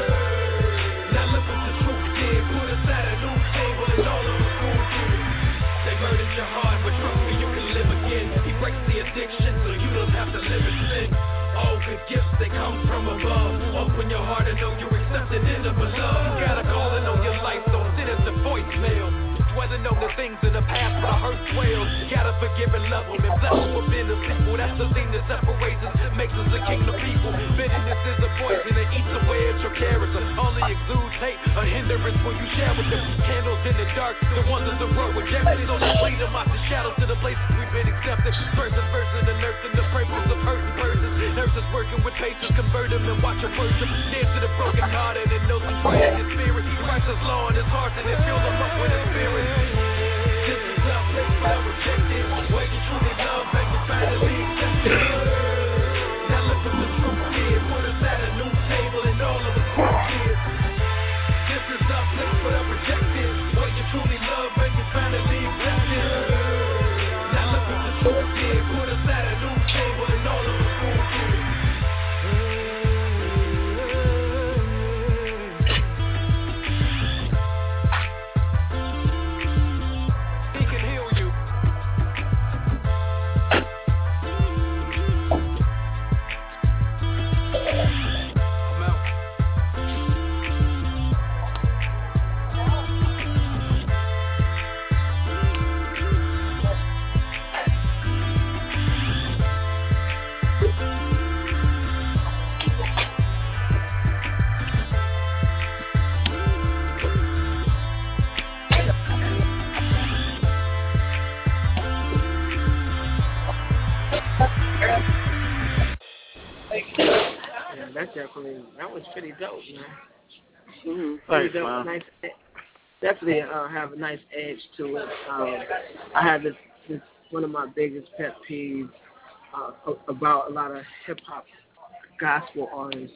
Now look what the truth did, put us at a new table and all of us cool kids. They murdered your heart, but trust me, you can live again. He breaks the addiction so you don't have to live in sin. All good gifts, they come from above. Open your heart and know you're accepted in the beloved. You got a calling on your life, don't send us a voicemail. Dwelling on the things in the past where the hurt dwells. Gotta forgive and love them and bless them with bitter people. That's the thing that separates us, makes us a kingdom people. Bitterness is a poison that eats away at your character. Only exudes hate, a hindrance when you share with them. Candles in the dark, the ones that the road rejected. So they lead them out the shadows to the places we've been accepted. Versus the nurse and the purpose of hurting persons. Nurses working with patients, convert them and watch them worship. Dance to the broken hearted and know some joy in his spirit. Christ is law in his heart and it fills them up with his spirit. This is our place for the rejected, where you truly love and you finally accepted. Now look what the truth did, put us at a new table and all of us cool kids. This is our place for the rejected, where you truly love and you finally accepted. Now look what the truth did, put us at a new table and all of us cool kids. That was pretty dope, man. Mm-hmm. Thanks, man. Nice, definitely have a nice edge to it. I have this one of my biggest pet peeves about a lot of hip hop gospel artists.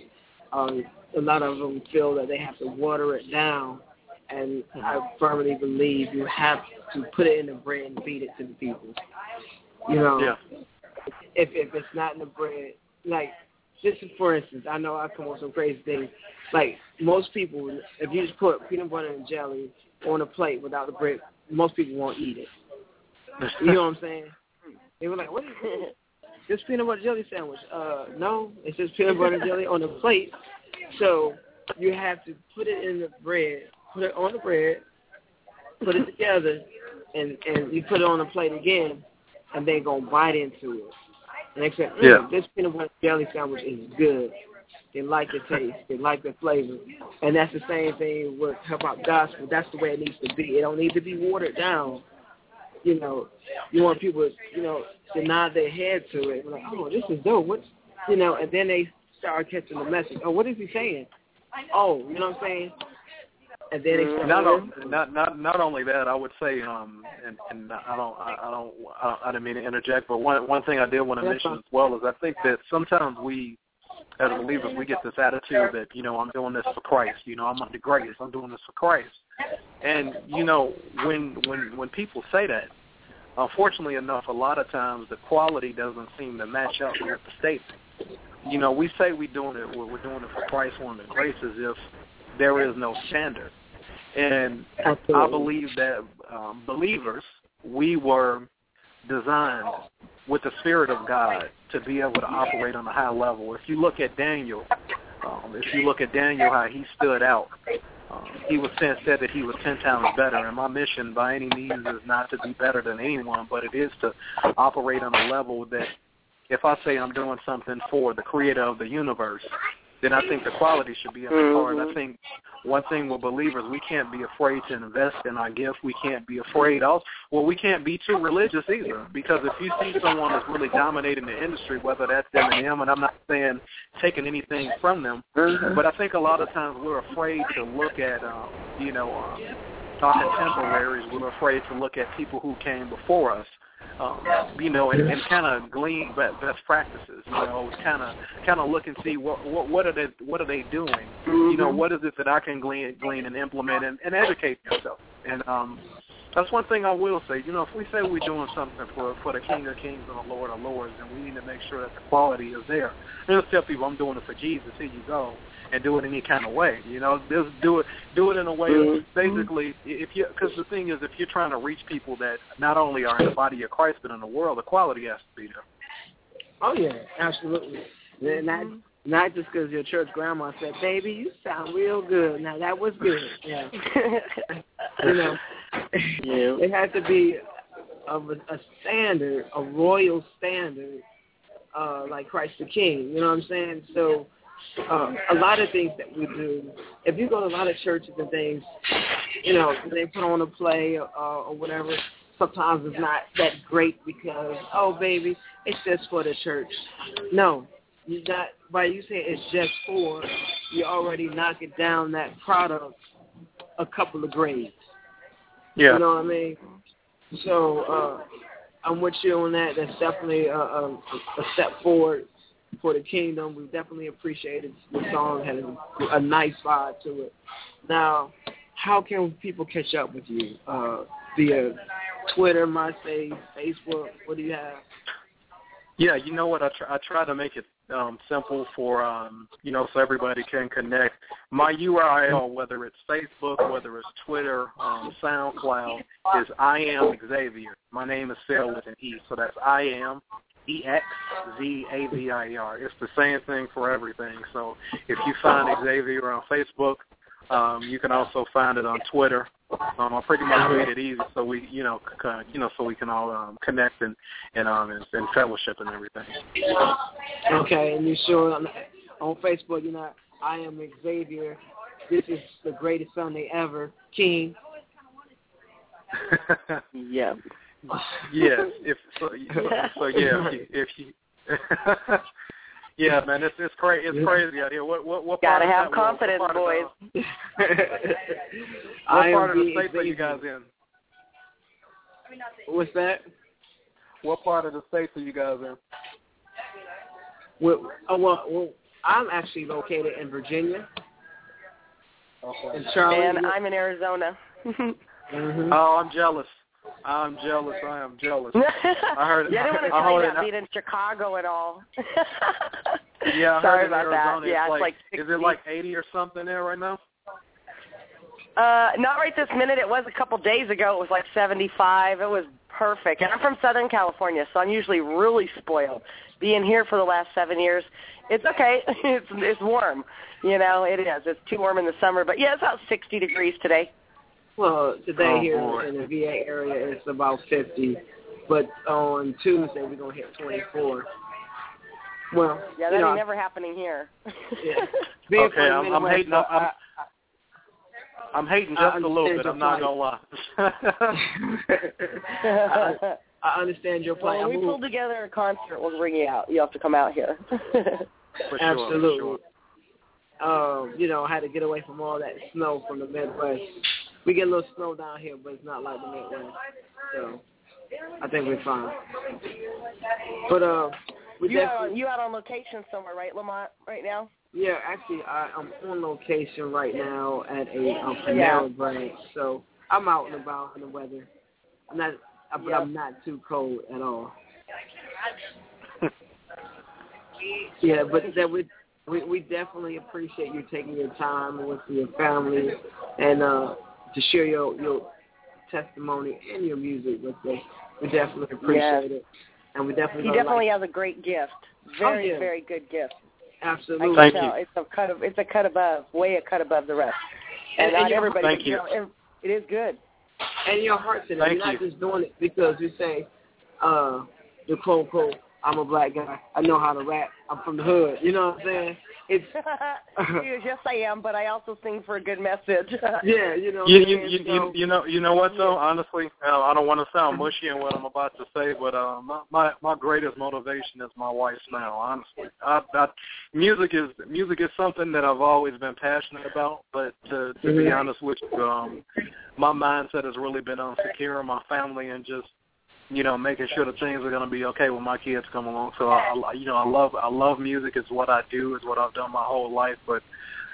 A lot of them feel that they have to water it down, and I firmly believe you have to put it in the bread and feed it to the people. You know, if it's not in the bread, like. Just for instance, I know I come up with some crazy things. Like, most people, if you just put peanut butter and jelly on a plate without the bread, most people won't eat it. You know what I'm saying? They were like, what is it? This peanut butter jelly sandwich. No, it's just peanut butter and jelly on the plate. So you have to put it in the bread, put it on the bread, put it together, and you put it on the plate again, and they're going to bite into it. And they said, this peanut butter jelly sandwich is good. They like the taste. They like the flavor. And that's the same thing with hip-hop gospel. That's the way it needs to be. It don't need to be watered down. You know, you want people, to nod their head to it. Like, oh, this is dope. What's, and then they start catching the message. Oh, what is he saying? Oh, you know what I'm saying? And then not only that, I would say, and I didn't mean to interject, but one thing I did want to mention as well is I think that sometimes we, as believers, we get this attitude that, I'm doing this for Christ. I'm under grace. I'm doing this for Christ. And when people say that, unfortunately enough, a lot of times the quality doesn't seem to match up with the statement. We say we're doing it for Christ, we're under grace, as if there is no standard. And absolutely. I believe that believers, we were designed with the Spirit of God to be able to operate on a high level. If you look at Daniel, how he stood out, he was said that he was 10 times better. And my mission by any means is not to be better than anyone, but it is to operate on a level that if I say I'm doing something for the creator of the universe, then I think the quality should be in the car. And I think one thing with believers, we can't be afraid to invest in our gift. We can't be afraid we can't be too religious either. Because if you see someone that's really dominating the industry, whether that's Eminem, and I'm not saying taking anything from them, but I think a lot of times we're afraid to look at, our contemporaries. We're afraid to look at people who came before us. And kind of glean best practices. Kind of look and see what are they doing. What is it that I can glean and implement and educate myself. And that's one thing I will say. If we say we're doing something for the King of Kings and the Lord of Lords, then we need to make sure that the quality is there. And let's tell people I'm doing it for Jesus. Here you go. And do it any kind of way, Just do it in a way of basically, because the thing is, if you're trying to reach people that not only are in the body of Christ but in the world, the quality has to be there. Oh yeah, absolutely. Not just because your church grandma said, "Baby, you sound real good." Now that was good. Yeah. It has to be of a standard, a royal standard, like Christ the King. You know what I'm saying? So. A lot of things that we do, if you go to a lot of churches and things, they put on a play or whatever, sometimes it's not that great because, oh, baby, it's just for the church. No, by you saying it's just for, you're already knocking down that product a couple of grades. Yeah. You know what I mean? So I'm with you on that. That's definitely a step forward for the kingdom. We definitely appreciated the song. Had a nice vibe to it. Now, how can people catch up with you? Via Twitter, MySpace, Facebook? What do you have? Yeah, you know what? I try to make it simple for so everybody can connect. My URL, whether it's Facebook, whether it's Twitter, SoundCloud, is I Am Xavier. My name is spelled with an E, so that's I Am EXZAVIER. It's the same thing for everything. So if you find Xavier on Facebook, you can also find it on Twitter. I pretty much made it easy so we, so we can all connect and fellowship and everything. Okay, and you sure on Facebook, I Am Xavier. This is the greatest Sunday ever, King. Yeah. Yes. If you yeah, man, it's crazy. It's crazy out here. What gotta have confidence, boys. What part of the state are you guys in? What's that? What part of the state are you guys in? Well, I'm actually located in Virginia. Okay. And I'm in Arizona. Mm-hmm. Oh, I'm jealous. I am jealous. I heard. Yeah, I didn't want to tell you that being in Chicago at all. Yeah, I sorry heard about Arizona, that. Yeah, it's like 60. Is it like 80 or something there right now? Not right this minute. It was a couple days ago. It was like 75. It was perfect. And I'm from Southern California, so I'm usually really spoiled. Being here for the last 7 years, it's okay. It's warm. It is. It's too warm in the summer, but yeah, it's about 60 degrees today. Well, today here in the VA area it's about 50, but on Tuesday we're gonna hit 24. Well, yeah, that ain't never happening here. Yeah. Okay, I'm hating. I'm hating just a little bit. I'm not gonna lie. I understand your plan. When we pull together a concert, we'll bring you out. You have to come out here. For sure, absolutely. for sure. I had to get away from all that snow from the Midwest. We get a little snow down here, but it's not like the Midwest. So I think we're fine. But you out on location somewhere, right, Lamont, right now? Yeah, actually, I'm on location right now at a Panera branch. So I'm out and about in the weather. I'm not too cold at all. Yeah, but that we definitely appreciate you taking your time with your family and to share your testimony and your music with us. We definitely appreciate it, and we definitely. He definitely has a great gift. Very, very good gift. Absolutely. Thank you. It's a cut above, way a cut above the rest. And not everybody. Thank you. It is good. And your heart's in it. You're not just doing it because you say, the quote, I'm a black guy. I know how to rap. I'm from the hood. You know what I'm saying? It's yes, I am, but I also sing for a good message. Yeah, you know what though? Honestly, I don't want to sound mushy in what I'm about to say, but my greatest motivation is my wife's smile. Honestly, music is something that I've always been passionate about. But to be honest with you, my mindset has really been on securing my family and just making sure that things are going to be okay when my kids come along. So I love music. It's what I do. It's what I've done my whole life. But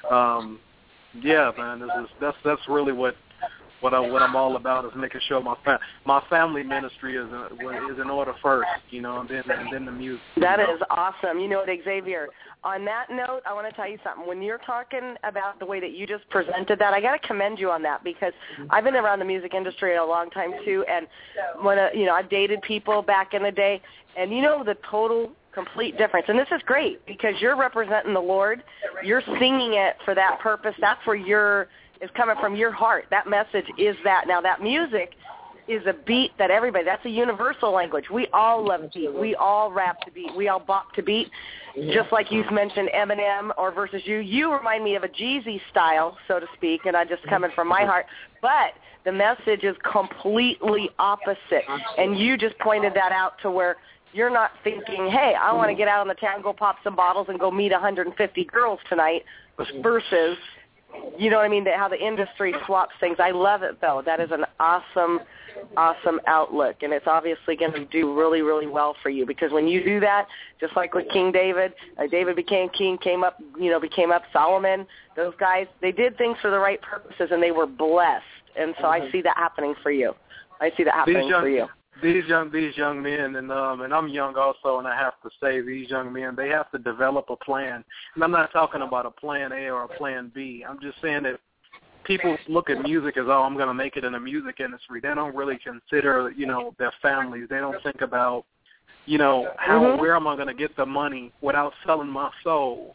man, that's really what I'm all about, is making sure my family ministry is in order first, and then the music. That is awesome. You know what, Xavier? On that note, I want to tell you something. When you're talking about the way that you just presented that, I got to commend you on that, because I've been around the music industry a long time too, and when I've dated people back in the day, and the total complete difference. And this is great because you're representing the Lord. You're singing it for that purpose. That's where it's coming from your heart. That message is that. Now, that music is a beat that that's a universal language. We all love beat. We all rap to beat. We all bop to beat. Just like you've mentioned Eminem or versus you. You remind me of a Jeezy style, so to speak, and I just coming from my heart. But the message is completely opposite. And you just pointed that out to where you're not thinking, hey, I want to get out on the town, go pop some bottles, and go meet 150 girls tonight, versus, you know what I mean, how the industry swaps things. I love it, though. That is an awesome outlook, and it's obviously going to do really, really well for you, because when you do that, just like with King David, David became king, became up Solomon, those guys, they did things for the right purposes, and they were blessed, and so I see that happening for you. These young men, and I'm young also, and I have to say, these young men, they have to develop a plan. And I'm not talking about a plan A or a plan B. I'm just saying that people look at music as, I'm going to make it in the music industry. They don't really consider, their families. They don't think about, where am I going to get the money without selling my soul,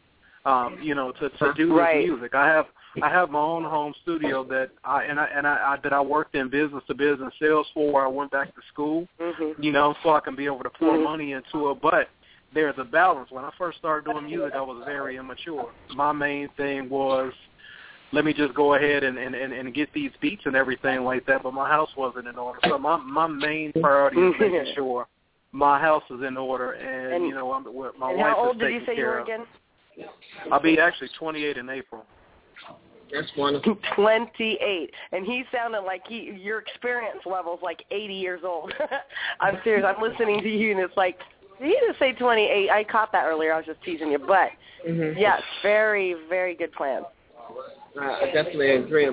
to do this music. I have my own home studio that I worked in business to business sales for, where I went back to school, so I can be able to pour money into it. But there's a balance. When I first started doing music, I was very immature. My main thing was, let me just go ahead and get these beats and everything like that, but my house wasn't in order. So my main priority is making sure my house is in order, and my wife is taken care of. And how old did you say you were again? I'll be actually 28 in April. That's wonderful. 28, and he sounded like your experience level's like 80 years old. I'm serious. I'm listening to you, and it's like, did he just say 28? I caught that earlier. I was just teasing you, but yes, very, very good plan. I definitely agree.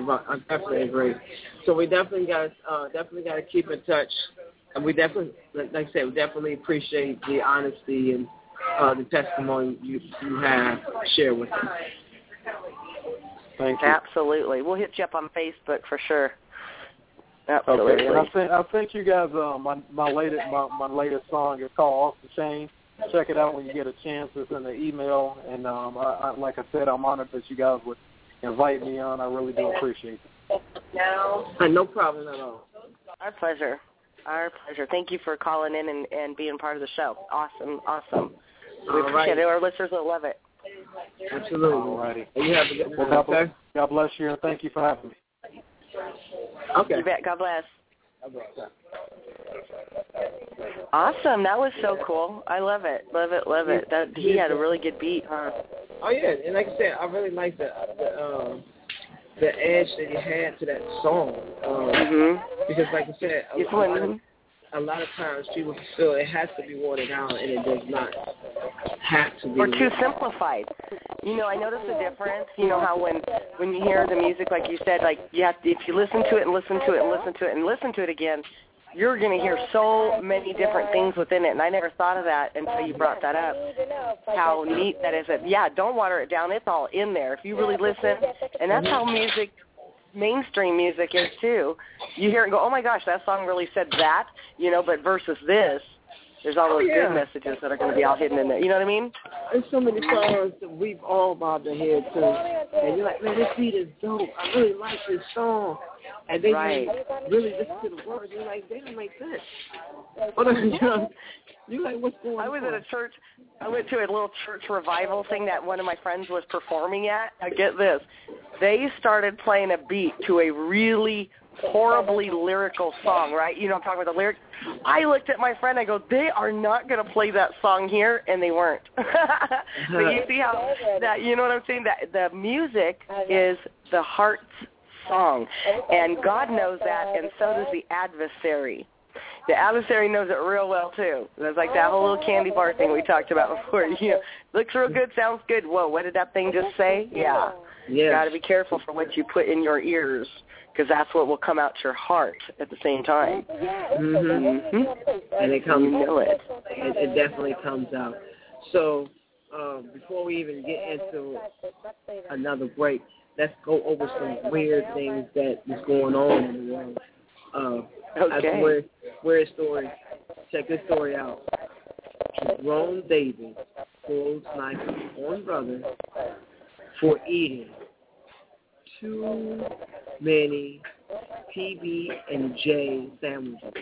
So we definitely got to keep in touch, and we definitely, like I said, we definitely appreciate the honesty and the testimony you have shared with us. Thank you. Absolutely. We'll hit you up on Facebook for sure. Absolutely. Okay. I sent you guys my latest song. It's called Off the Chain. Check it out when you get a chance. It's in the email, and like I said, I'm honored that you guys would invite me on. I really do appreciate it. No problem at all. Our pleasure. Thank you for calling in and being part of the show. Awesome. We appreciate it. Our listeners will love it. Absolutely. All righty. You have a good one. God bless you, and thank you for having me. Okay. You bet. God bless. Awesome. That was so cool. I love it. He had a really good beat, huh? Oh yeah, and like I said, I really like the edge that you had to that song. Because like I said, a lot of times people feel it has to be watered down, and it does not have to be. Or too simplified. You know, I noticed the difference. You know how when you hear the music, like you said, like you have to, if you listen to it and listen to it and listen to it and listen to it again, you're going to hear so many different things within it, and I never thought of that until you brought that up, how neat that is. Yeah, don't water it down. It's all in there. If you really listen, and that's how music, mainstream music is too. You hear it and go, oh, my gosh, that song really said that, you know, but versus this, there's all those good messages that are going to be all hidden in there. You know what I mean? There's so many songs that we've all bobbed our head to, and you're like, man, this beat is dope. I really like this song. And then you really listen to the words, you're like, they don't make sense. You're like, what's going on? I was at a church. I went to a little church revival thing that one of my friends was performing at. Now, get this. They started playing a beat to a really horribly lyrical song, right? You know I'm talking about the lyrics. I looked at my friend. I go, they are not going to play that song here, and they weren't. So you see how that, you know what I'm saying? That the music is the heart's song, and God knows that, and so does the adversary. The adversary knows it real well too. It's like that whole little candy bar thing we talked about before. You know, looks real good, sounds good. Whoa, what did that thing just say? Yeah. You got to be careful for what you put in your ears, because that's what will come out your heart at the same time. And it comes. You know it. It definitely comes out. So before we even get into another break, let's go over some weird things that is going on in the world. Weird story. Check this story out. Jerome Davis pulls knife on brother for eating too many PB&J sandwiches.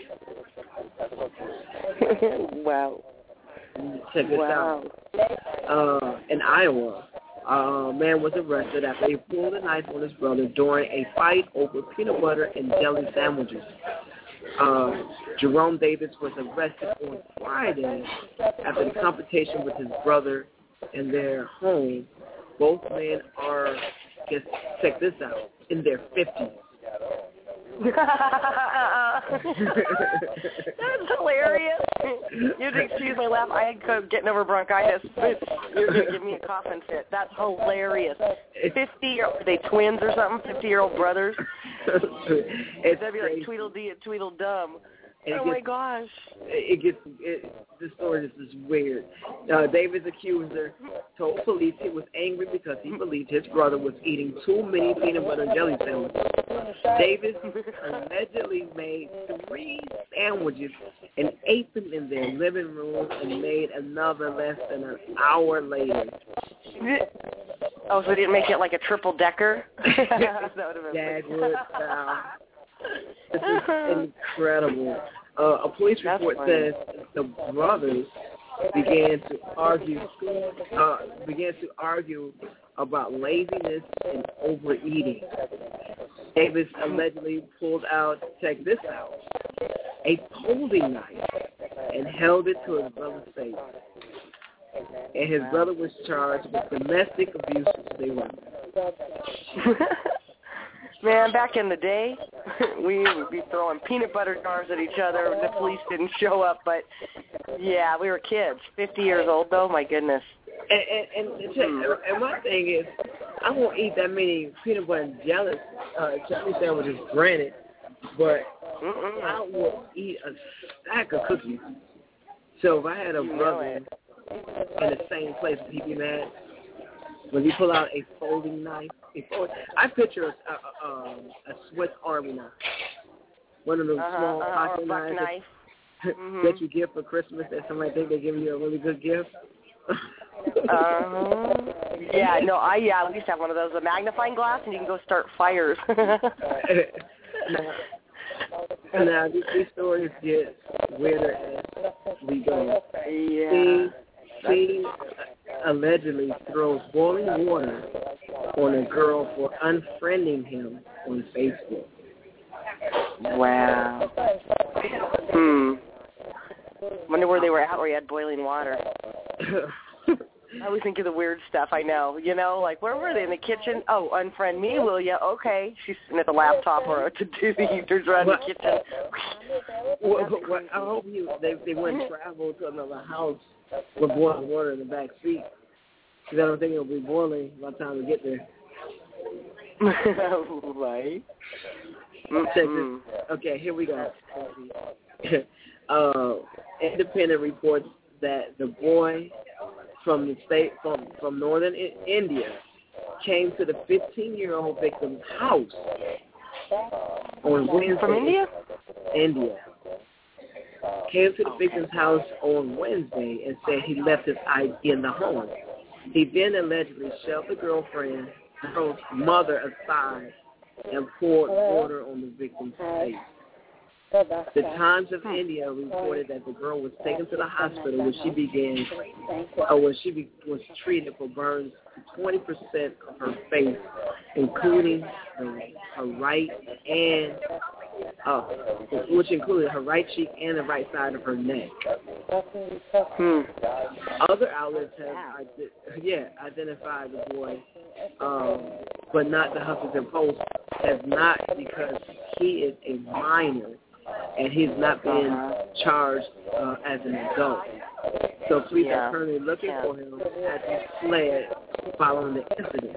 Wow. Check this out. In Iowa, a man was arrested after he pulled a knife on his brother during a fight over peanut butter and jelly sandwiches. Jerome Davis was arrested on Friday after the confrontation with his brother in their home. Both men are, check this out, in their 50s. That's hilarious. You have to excuse my laugh. I had getting over bronchitis. You're going to give me a coughing fit. That's hilarious. 50, are they twins or something? 50-year-old brothers? That'd be like Tweedledee and Tweedledum. Oh my gosh. This story is just weird. David's accuser told police he was angry because he believed his brother was eating too many peanut butter and jelly sandwiches. Davis allegedly made 3 sandwiches and ate them in their living room and made another less than an hour later. Oh, so they didn't make it like a triple-decker? Dagwood style. This is incredible. A police report says the brothers began to argue about laziness and overeating. Davis allegedly pulled out, check this out, a folding knife and held it to his brother's face. And his brother was charged with domestic abuse of their wife. Man, back in the day, we would be throwing peanut butter jars at each other when the police didn't show up. But, yeah, we were kids. 50 years old, though, my goodness. And my thing is, I won't eat that many peanut butter and jelly sandwiches, granted, but I will eat a stack of cookies. So if I had a brother in the same place, would he be mad? When you pull out a folding knife, I picture a Swiss Army knife, one of those small pocket knives that you give for Christmas that somebody think they're giving you a really good gift. Yeah, no, I used to have one of those, a magnifying glass, and you can go start fires. Now these stories get weirder as we go. Yeah. He allegedly throws boiling water on a girl for unfriending him on Facebook. Wow. Wonder where they were at where he had boiling water. I always think of the weird stuff. I know, like where were they in the kitchen? Oh, unfriend me, will ya? Okay, she's sitting at the laptop or to do the heaters around the kitchen. Well, I hope they wouldn't travel to another house with boiling water in the back seat, because I don't think it'll be boiling by the time we get there. Right. Check this. Okay, here we go. Independent reports that the boy from the state from northern India came to the 15-year-old victim's house on Wednesday. From India? India. Came to the victim's house on Wednesday and said he left his ID in the home. He then allegedly shoved the girl's mother aside and poured water on the victim's face. The Times of India reported that the girl was taken to the hospital where she was treated for burns to 20% of her face, including her right and which included her right cheek and the right side of her neck. Other outlets have identified the boy, but not the Huffington Post, as not because he is a minor and he's not being charged as an adult. So police are currently looking for him as he fled following the incident.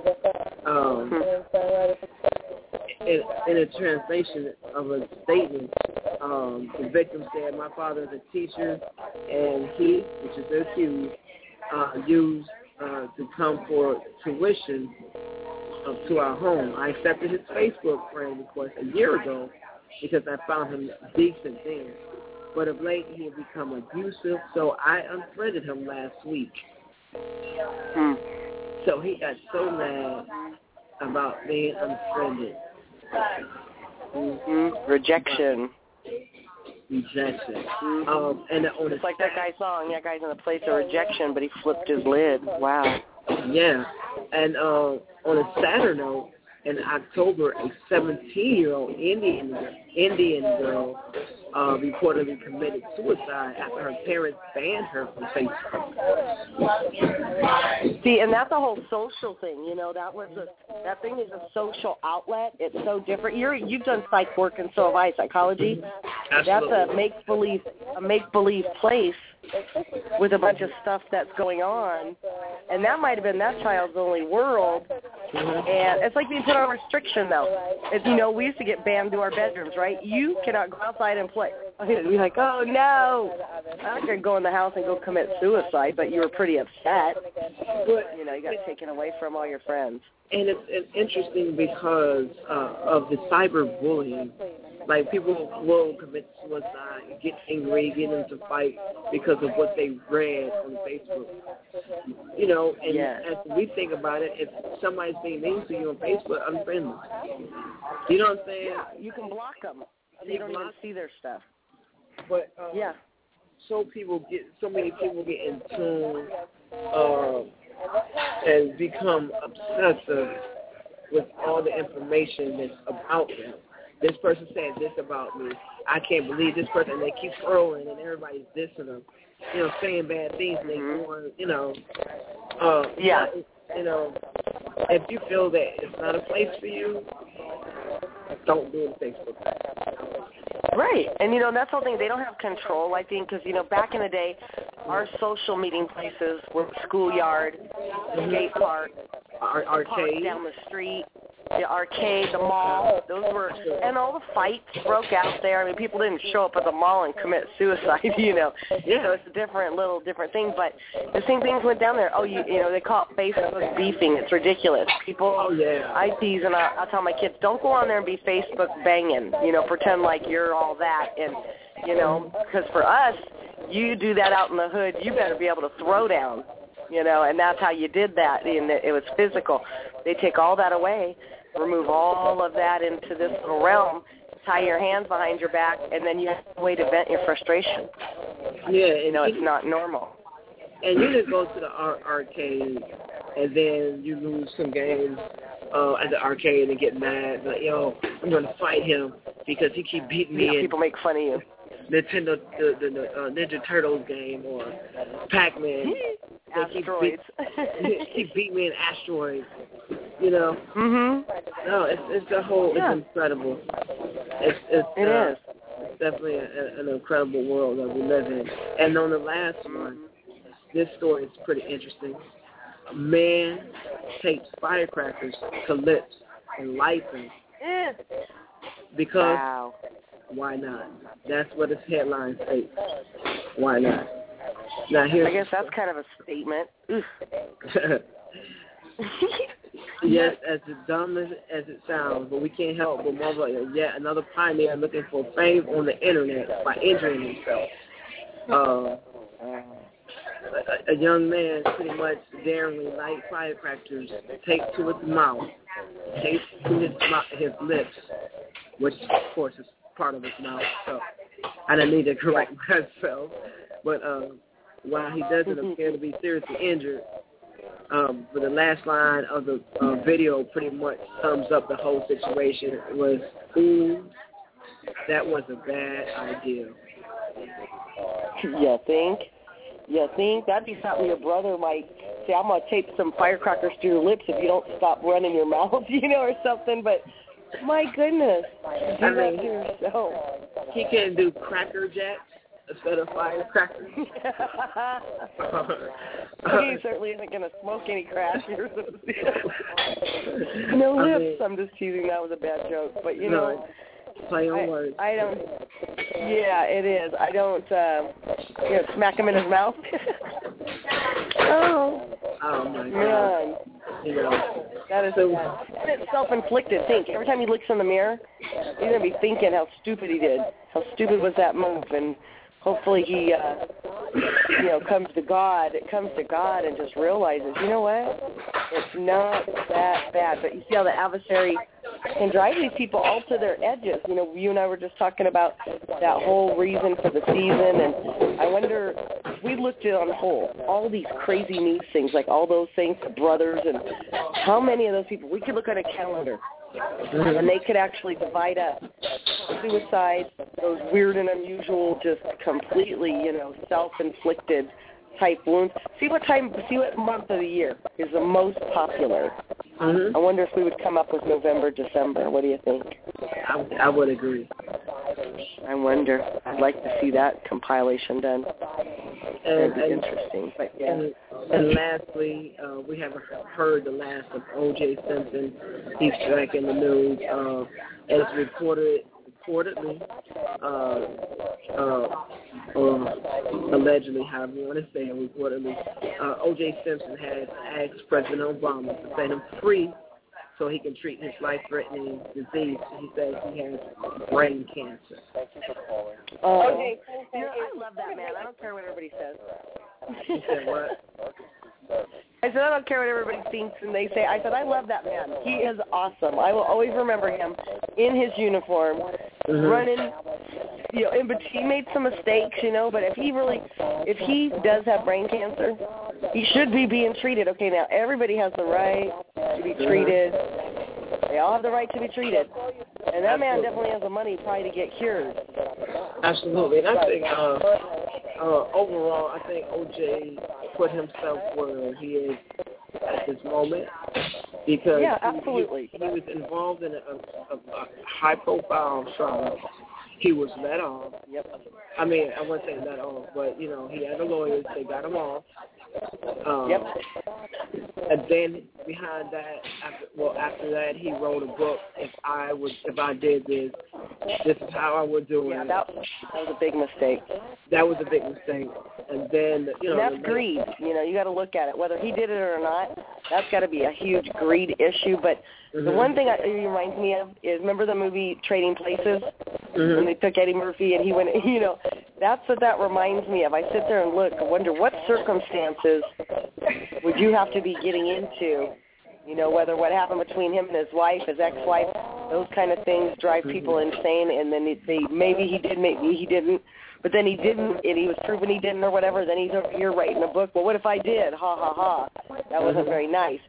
In a translation of a statement, the victim said, "My father is a teacher, and he, which is the accused, used to come for tuition to our home. I accepted his Facebook friend request a year ago because I found him decent then. But of late, he had become abusive, so I unfriended him last week." So he got so mad about being unfriended. Rejection. And it's like that guy's song. That guy's in a place of rejection, but he flipped his lid. Wow. Yeah. And on a sadder note, in October, a 17-year-old Indian girl reportedly committed suicide after her parents banned her from Facebook. See, and that's a whole social thing. That thing is a social outlet. It's so different. You've done psych work, and so have I, psychology. Absolutely. That's a make-believe place with a bunch of stuff that's going on, and that might have been that child's only world. And it's like being put on restriction, though. We used to get banned to our bedrooms, right? You cannot go outside and play. We'd be like, oh, no. I'm not going to go in the house and go commit suicide, but you were pretty upset. You got taken away from all your friends. And it's interesting because of the cyberbullying. Like, people will commit suicide, get angry, get into fight because of what they read on Facebook. As we think about it, if somebody's being mean to you on Facebook, unfriend them. You know what I'm saying? Yeah, you can block them. You don't even see their stuff. But so many people get in tune and become obsessive with all the information that's about them. This person said this about me. I can't believe this person. And they keep scrolling, and everybody's dissing them, saying bad things. And they going, if you feel that it's not a place for you, don't do it on Facebook. Right. And, that's the whole thing. They don't have control, I think, because, back in the day, our social meeting places were schoolyard, skate park, arcade down the street, the arcade, the mall. Those were, and all the fights broke out there. I mean, people didn't show up at the mall and commit suicide, Yeah. So it's a different thing. But the same things went down there. Oh, they call it Facebook beefing. It's ridiculous. People, I tease and I tell my kids, don't go on there and be Facebook banging. Pretend like you're all that. And, because for us, you do that out in the hood, you better be able to throw down. And that's how you did that. And it was physical. They take all that away, remove all of that into this little realm, tie your hands behind your back, and then you have a way to vent your frustration. Yeah. It's not normal. And you just go to the arcade, and then you lose some games at the arcade and get mad. Like, I'm going to fight him because he keep beating me. People make fun of you. Nintendo, the Ninja Turtles game or Pac-Man. Asteroids. Keep beating me in Asteroids. You know. Mhm. No, it's the whole. Yeah. It's incredible. It is. It's definitely an incredible world that we live in. And on the last one, this story is pretty interesting. A man takes firecrackers to lips and lights them because why not? That's what its headline states. Why not? Now I guess that's kind of a statement. Yes, as dumb as it sounds, but we can't help but marvel at yet another pioneer looking for fame on the internet by injuring himself. A young man pretty much daringly light firecrackers, take to his mouth, take to his lips, which of course is part of his mouth. So I don't need to correct myself, but while he doesn't appear to be seriously injured, but the last line of the video pretty much sums up the whole situation. It was, ooh, that was a bad idea. You think? That'd be something your brother might say, I'm going to tape some firecrackers to your lips if you don't stop running your mouth, or something. But my goodness, do that to yourself. He can do cracker jacks instead of firecrackers. He certainly isn't going to smoke any crackers. No lips. I'm just teasing. That was a bad joke. But, play on words. I don't. Yeah, it is. I don't. Smack him in his mouth. Oh my God. Man. That is so. And it's self-inflicted. Think every time he looks in the mirror, he's gonna be thinking how stupid he did. How stupid was that move? And hopefully he, comes to God. It comes to God and just realizes, you know what? It's not that bad. But you see how the adversary can drive these people all to their edges. You and I were just talking about that whole reason for the season, and I wonder if we looked at it on the whole, all these crazy news things, like all those things, brothers, and how many of those people, we could look at a calendar, and they could actually divide up suicide, those weird and unusual, just completely, self-inflicted type wounds. See what month of the year is the most popular. I wonder if we would come up with November, December. What do you think? I would agree. I wonder. I'd like to see that compilation done. And interesting. But yeah. And lastly, we haven't heard the last of O.J. Simpson. He's back in the news. As reportedly, allegedly, however you want to say it, reportedly, O.J. Simpson has asked President Obama to set him free so he can treat his life-threatening disease. He says he has brain cancer. Okay. I love that man. I don't care what everybody says. You said what? I said, I don't care what everybody thinks and they say. I said, I love that man. He is awesome. I will always remember him in his uniform, running, but he made some mistakes, but if he does have brain cancer, he should be being treated. Okay, now everybody has the right to be treated. They all have the right to be treated. And that man definitely has the money probably to get cured. Absolutely. And I think overall, I think O.J. put himself where he is at this moment because absolutely. He was involved in a high-profile trial. He was let off. Yep. I mean, I wouldn't say let off, but, he had the lawyers. They got him off. And then behind that, after that, he wrote a book. If I did this is how I would do it. Yeah, that was a big mistake. That was a big mistake. And then, and that's greed. You got to look at it. Whether he did it or not, that's got to be a huge greed issue. But the one thing it reminds me of is, remember the movie Trading Places? When they took Eddie Murphy and he went, that's what that reminds me of. I sit there and look, I wonder what circumstances would you have to be getting into, whether what happened between him and his wife, his ex-wife, those kind of things drive people insane, and then maybe he did, maybe he didn't, but then he didn't, and he was proven he didn't or whatever, then he's over here writing a book, well, what if I did? Ha, ha, ha. That wasn't very nice.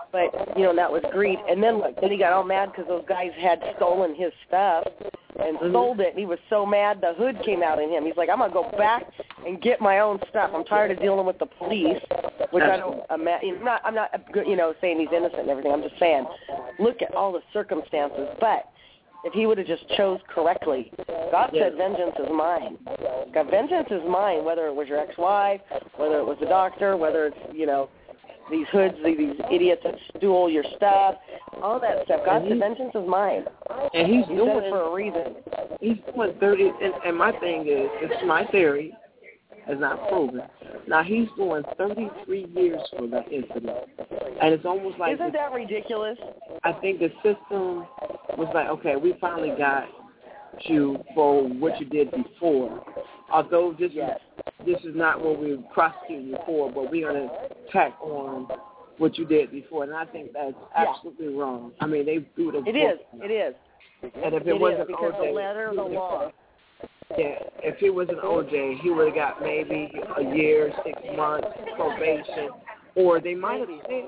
But, that was greed. And then he got all mad because those guys had stolen his stuff and sold it. And he was so mad the hood came out in him. He's like, I'm going to go back and get my own stuff. I'm tired of dealing with the police, which I don't imagine. I'm not saying he's innocent and everything. I'm just saying, look at all the circumstances. But if he would have just chose correctly, God said vengeance is mine. God, vengeance is mine, whether it was your ex-wife, whether it was the doctor, whether it's, these hoods, these idiots that stole your stuff, all that stuff. God said vengeance is mine. And he's doing it for a reason. He's doing 30, and my thing is, it's my theory, it's not proven. Now, he's doing 33 years for that incident. And it's almost like... Isn't that ridiculous? I think the system was like, okay, we finally got you for what you did before. Although this is not what we were prosecuting you for, but we're going to tack on what you did before. And I think that's absolutely wrong. I mean, they do the... It is. And if it wasn't because OJ, the letter of the law... Yeah, if it was an OJ, he would have got maybe a year, 6 months probation, or they might have said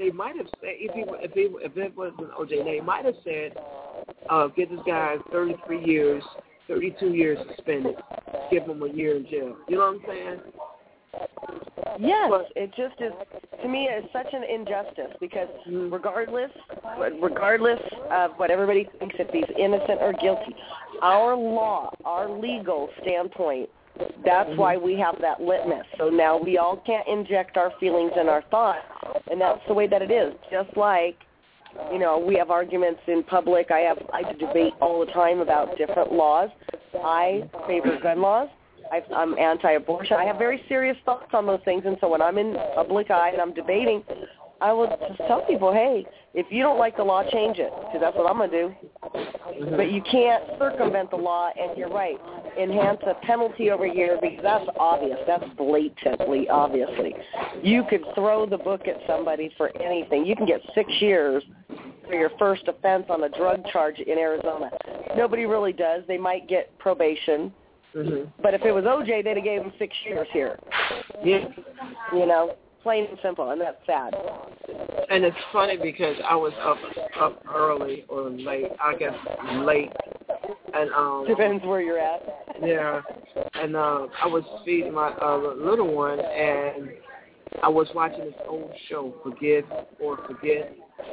if it was an OJ, they might have said, give this guy 33 years, 32 years suspended, give him a year in jail. You know what I'm saying? Yes, it just is. To me, it's such an injustice because regardless of what everybody thinks, if he's innocent or guilty, our law, our legal standpoint, that's why we have that litmus. So now we all can't inject our feelings and our thoughts, and that's the way that it is. Just like, we have arguments in public. I debate all the time about different laws. I favor gun laws. I'm anti-abortion. I have very serious thoughts on those things, and so when I'm in public eye and I'm debating, I will just tell people, hey, if you don't like the law, change it, because that's what I'm going to do. But you can't circumvent the law, and you're right, enhance a penalty over here, because that's obvious. That's blatantly, obviously. You could throw the book at somebody for anything. You can get 6 years for your first offense on a drug charge in Arizona. Nobody really does. They might get probation. But if it was OJ, they'd have gave him 6 years here. Yeah. Plain and simple, and that's sad. And it's funny because I was up early or late, I guess late. And depends where you're at. Yeah. And I was feeding my little one, and I was watching this old show, Forgive or Forget.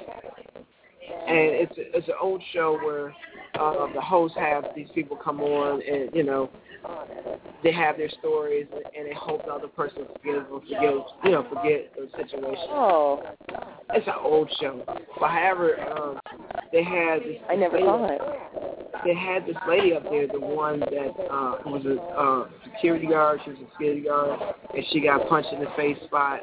And it's an old show where the hosts have these people come on and, they have their stories and they hope the other person forget the situation. Oh. It's an old show. But however, they had this... I never saw it. They had this lady up there, the one that was a security guard. She was a security guard, and she got punched in the face by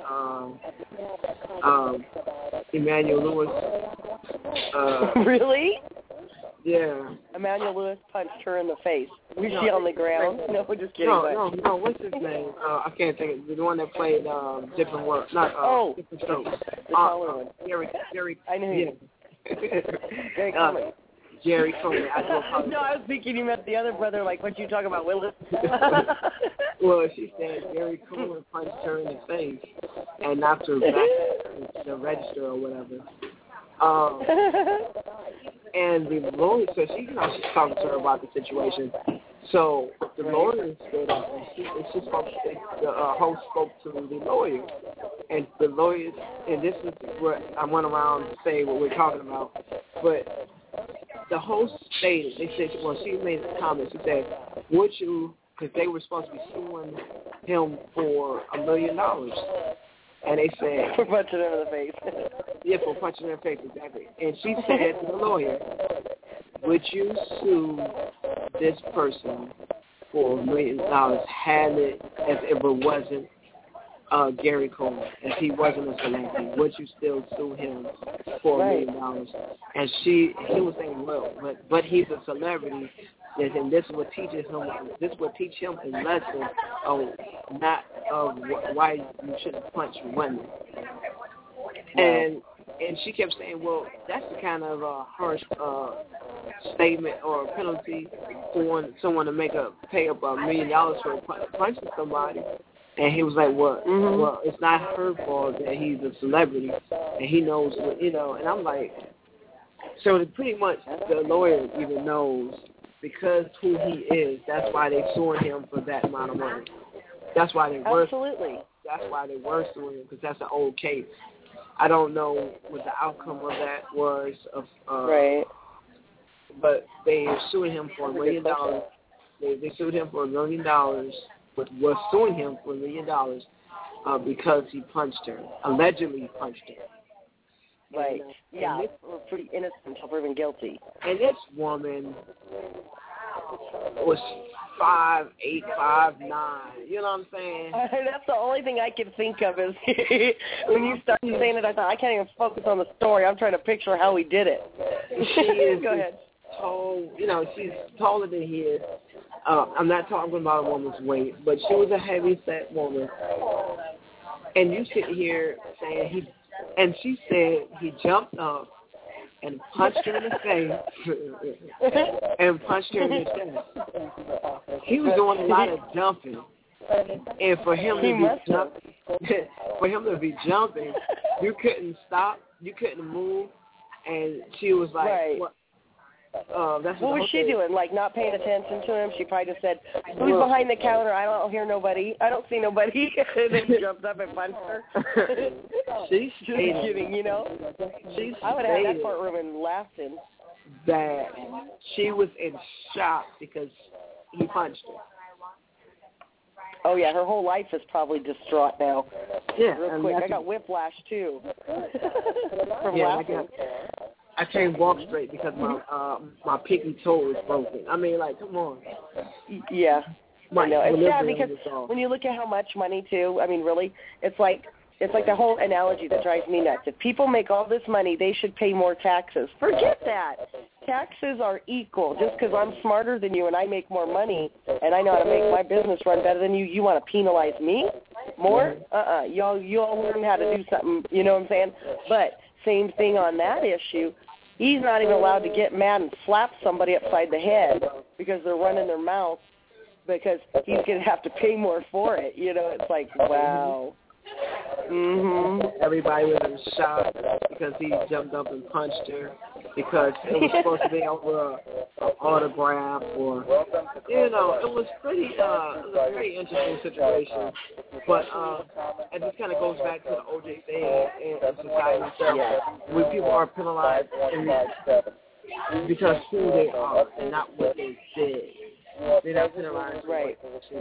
Emmanuel Lewis. Really? Yeah. Emmanuel Lewis punched her in the face. Was she on the ground? No, we're just kidding. No. What's his name? I can't think of it. The one that played different work. Not different strokes. The taller one. Jerry. I knew him. Jerry Conway. Jerry Conway. I do apologize. No, I was thinking you meant the other brother. Like, what you talking about, Willis? Well, she said Jerry Conway punched her in the face and knocked her back the register or whatever. And the lawyer, so she's talking to her about the situation. So the lawyer stood up and the host spoke to the lawyer. And the lawyer, and this is what I went around to say what we're talking about, but the host stated, she made a comment, she said, would you, because they were supposed to be suing him for $1 million. And they said... For punching him in the face. Yeah, for punching him in the face, exactly. And she said to the lawyer, would you sue this person for $1 million had it as if it wasn't Gary Coleman, if he wasn't a celebrity, would you still sue him for $1 million? And he was saying, well, but he's a celebrity, and this would teach him a lesson of not of why you shouldn't punch women. And she kept saying, well, that's the kind of harsh statement or penalty for someone to pay up $1 million for punching somebody. And he was like, well, it's not her fault that he's a celebrity, and he knows what, and I'm like, so pretty much the lawyer even knows because who he is, that's why they're suing him for that amount of money. That's why they were. Absolutely. That's why they were suing him, because that's an old case. I don't know what the outcome of that was. Right. But they sued him for $1 million. They sued him for $1 million, but was suing him for $1 million because he punched her, allegedly punched her. Right. We're pretty innocent until proven guilty. And this woman was 5'8", 5'9". You know what I'm saying? That's the only thing I can think of is when you started saying it, I thought I can't even focus on the story. I'm trying to picture how he did it. She is Go ahead. Tall, she's taller than he is. I'm not talking about a woman's weight, but she was a heavy-set woman. And you sit here saying and she said he jumped up and punched her in the face and punched her in the chest. He was doing a lot of jumping, and for him to be jumping, you couldn't stop, you couldn't move, and she was like, right. What? What was she doing? Like not paying attention to him? She probably just said, "Who's behind the counter? I don't hear nobody. I don't see nobody." And then jumped up and punched her. She's just kidding, I would have had that courtroom and laughing. That she was in shock because he punched her. Oh yeah, her whole life is probably distraught now. Yeah, real quick. I got whiplash too from laughing. I can't walk straight because my pinky toe is broken. I mean, like, come on. Yeah. I know. It's sad because when you look at how much money, too, I mean, really, it's like the whole analogy that drives me nuts. If people make all this money, they should pay more taxes. Forget that. Taxes are equal. Just because I'm smarter than you and I make more money and I know how to make my business run better than you, you want to penalize me more? Y'all learn how to do something, you know what I'm saying? But same thing on that issue. He's not even allowed to get mad and slap somebody upside the head because they're running their mouth because he's going to have to pay more for it. It's like, wow. Everybody was in shock because he jumped up and punched her because it was supposed to be over an autograph or, it was a pretty interesting situation. But it just kind of goes back to the OJ thing in society itself, when people are penalized because who they are and not what they did. They're not penalized. Right.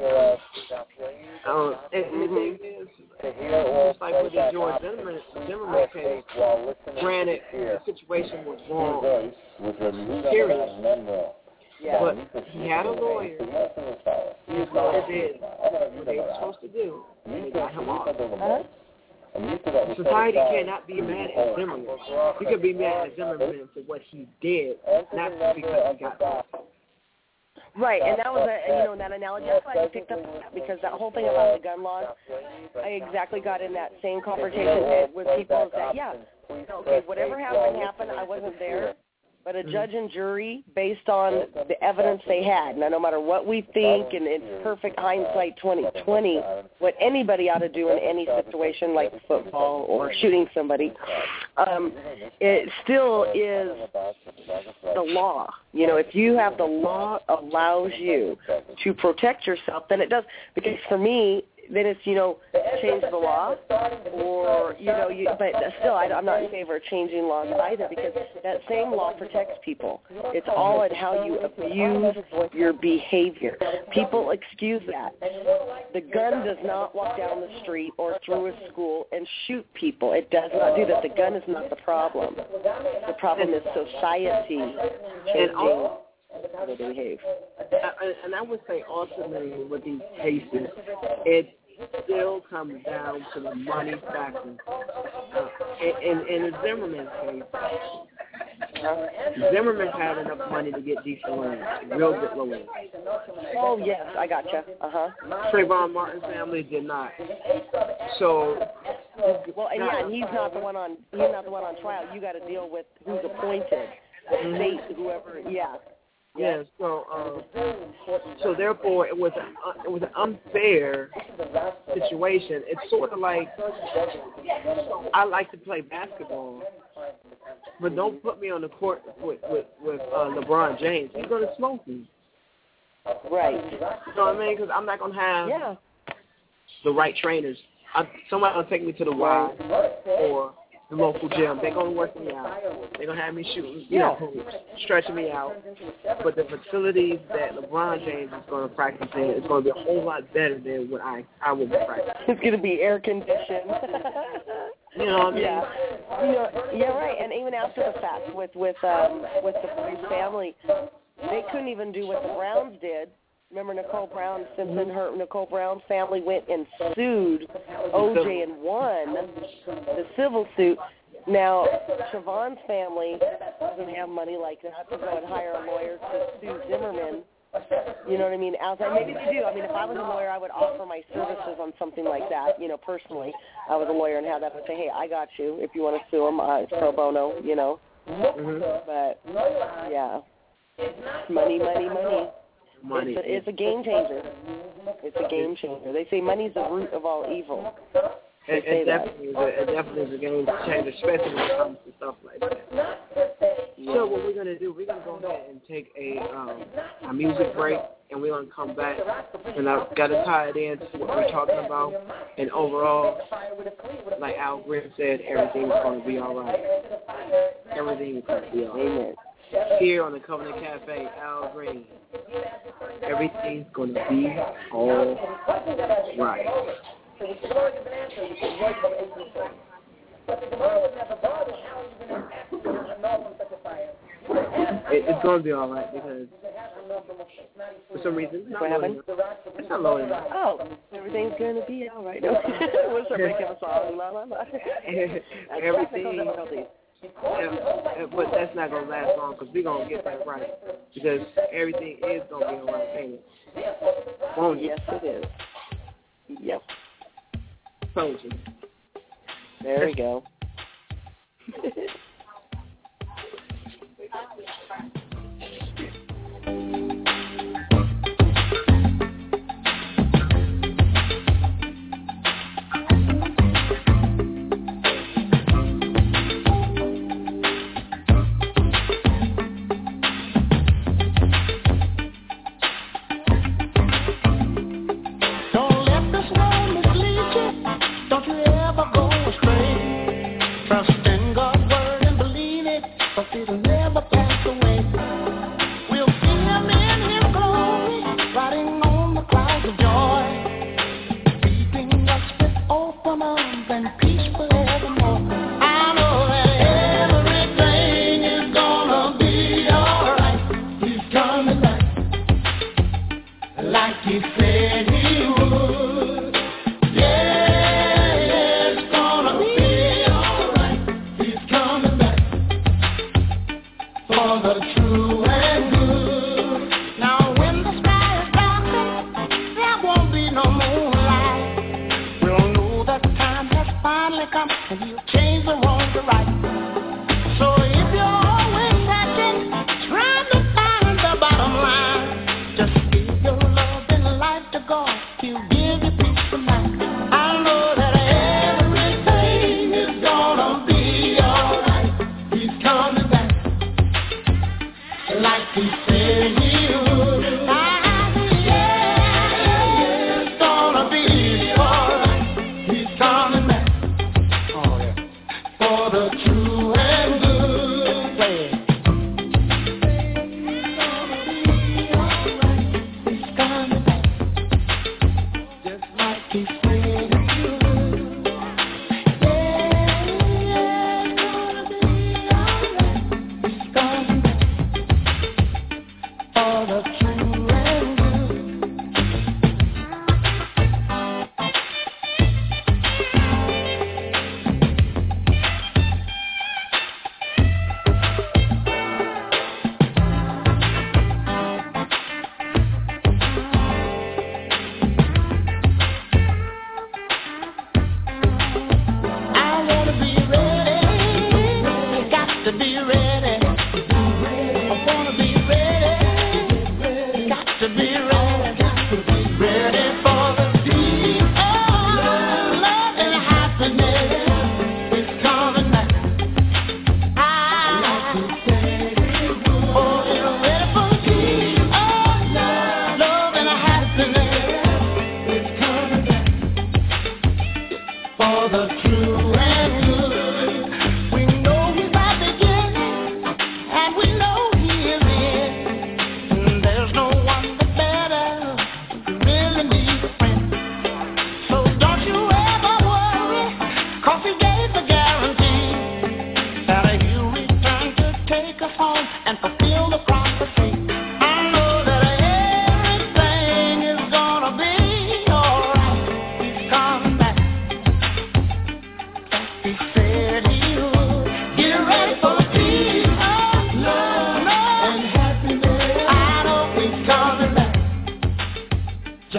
And the thing is, just like with the George Zimmerman case, granted, the situation was wrong, period. Yeah. But he had a lawyer. His lawyer did what they were supposed to do, and they got him off. Society cannot be mad at Zimmerman. You can be mad at Zimmerman for what he did, not because he got off. Right, and that was that analogy. That's why I picked up because that whole thing about the gun laws, I exactly got in that same conversation with people that, okay, whatever happened, I wasn't there. But a judge and jury, based on the evidence they had, now no matter what we think, and it's perfect hindsight 2020, what anybody ought to do in any situation like football or shooting somebody, it still is the law. If you have the law allows you to protect yourself, then it does. Because for me, then it's, change the law or, but still I'm not in favor of changing laws either because that same law protects people. It's all in how you abuse your behavior. People excuse that. The gun does not walk down the street or through a school and shoot people. It does not do that. The gun is not the problem. The problem is society changing how they behave. And I would say ultimately with these cases, it still comes down to the money factor. In the Zimmerman case, Zimmerman had enough money to get decent loans, real good loans. Oh yes, I gotcha. Trayvon Martin's family did not. So, and he's not the one on trial. You got to deal with who's appointed, state, whoever. Yeah. Yeah, so therefore it was an unfair situation. It's sort of like I like to play basketball, but don't put me on the court with LeBron James. He's gonna smoke me. Right. You know what I mean? Because I'm not gonna have the right trainers. Somebody gonna take me to the Y or the local gym. They're gonna work me out. They're gonna have me shooting, hoops, stretching me out. But the facilities that LeBron James is gonna practice in is gonna be a whole lot better than what I would be practicing. It's gonna be air conditioned. You know what I mean? Yeah, right. And even after the fact, with the Boyd family, they couldn't even do what the Browns did. Remember Nicole Brown, Nicole Brown's family went and sued OJ and won the civil suit. Now, Siobhan's family doesn't have money like that to go and hire a lawyer to sue Zimmerman. You know what I mean? Maybe they do. I mean, if I was a lawyer, I would offer my services on something like that, personally. I was a lawyer and had that and say, hey, I got you if you want to sue them. It's pro bono, But, yeah. Money. It's a game changer. It's a game changer. They say money's the root of all evil. It definitely is a game changer, especially when it comes to stuff like that. So what we're gonna do, we're gonna go ahead and take a music break, and we're gonna come back, and I've got to tie it in to what we're talking about. And overall, like Al Green said, everything's gonna be all right. Everything is gonna be all right. Amen. Here on the Covenant Cafe, Al Green. Everything's gonna be all right. It's going to be all right because for some reason it's not loading. It's not loading. Oh, everything's going to be all right. We'll start making a song. La, la, la. Everything. But that's not going to last long because we're going to get that right because everything is going to be all right, ain't it? Won't you? Yes, it is. Yep. Told you. There we go.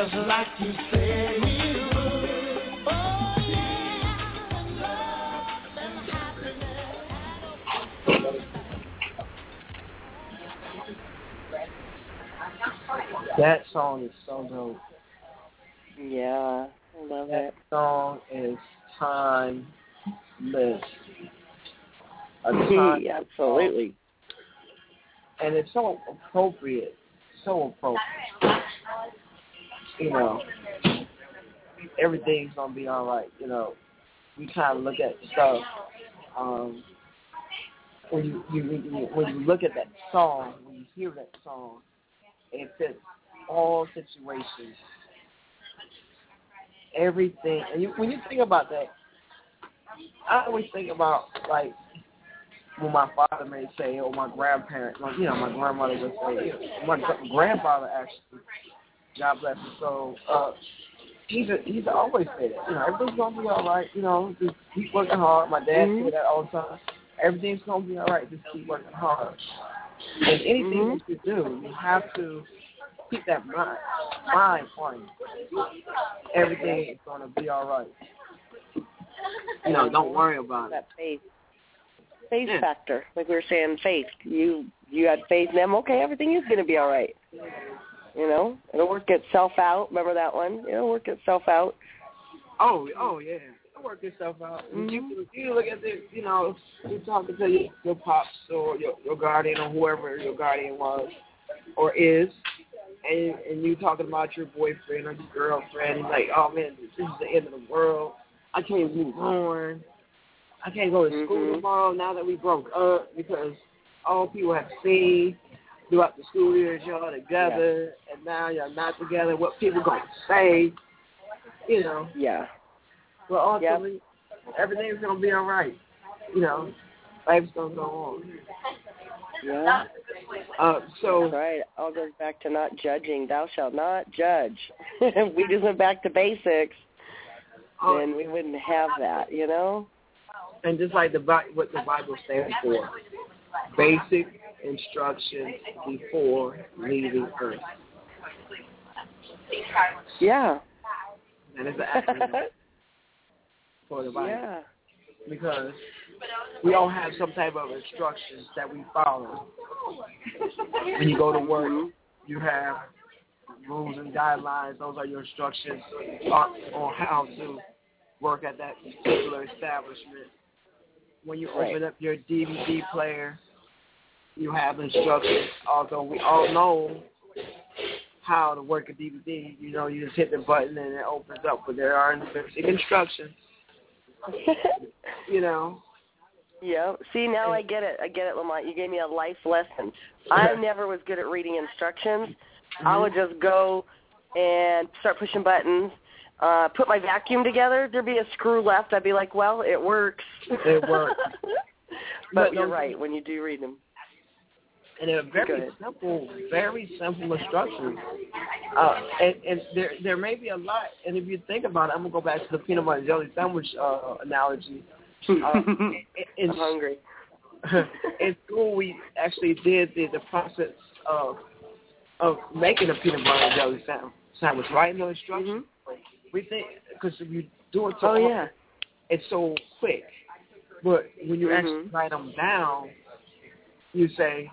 just like you said you would. Oh yeah, That song is so dope. Yeah, I love That it. song is timeless. Absolutely. And it's so appropriate. So appropriate. You know, everything's gonna be all right. You know, we kind of look at stuff. When you look at that song, when you hear that song, it fits all situations, everything. And when you think about that, I always think about like when my father may say, or my grandparent, my grandmother would say, my grandfather actually, God bless him. So he's always said, everything's gonna be all right. Just keep working hard. My dad said that all the time. Everything's gonna be all right. Just keep working hard. And anything that you do, you have to keep that mind on you. Everything is gonna be all right. Don't worry about that faith factor. Like we were saying, faith. You had faith in them. Okay, everything is gonna be all right. It'll work itself out. Remember that one? It'll work itself out. Oh yeah. It'll work itself out. You look at this, you're talking to your pops or your guardian or whoever your guardian was or is, and you talking about your boyfriend or your girlfriend, and like, oh man, this is the end of the world. I can't move on. I can't go to school tomorrow now that we broke up because all people have seen throughout the school year is y'all together, and now y'all not together. What people gonna say? Yeah. Well, ultimately, everything's gonna be all right. Life's gonna go on. Yeah. So that's right. All goes back to not judging. Thou shalt not judge. If we just went back to basics, then we wouldn't have that. And just like what the Bible stands for, basic instructions before leaving Earth. Yeah. And it's an acronym for the Bible. Yeah. Because we all have some type of instructions that we follow. When you go to work, you have rules and guidelines. Those are your instructions on how to work at that particular establishment. When you open up your DVD player, you have instructions. Although we all know how to work a DVD, you just hit the button and it opens up, but there are basic instructions. Yeah. See, now I get it, Lamont. You gave me a life lesson. I never was good at reading instructions. I would just go and start pushing buttons, put my vacuum together. There'd be a screw left. I'd be like, well, it works. It works. But you're right when you do read them. And they're very simple instructions. And there may be a lot. And if you think about it, I'm going to go back to the peanut butter and jelly sandwich analogy. I'm hungry. In school, we actually did the process of making a peanut butter and jelly sandwich, right? No instructions. We think, because if you do it often, it's so quick. But when you actually write them down, you say,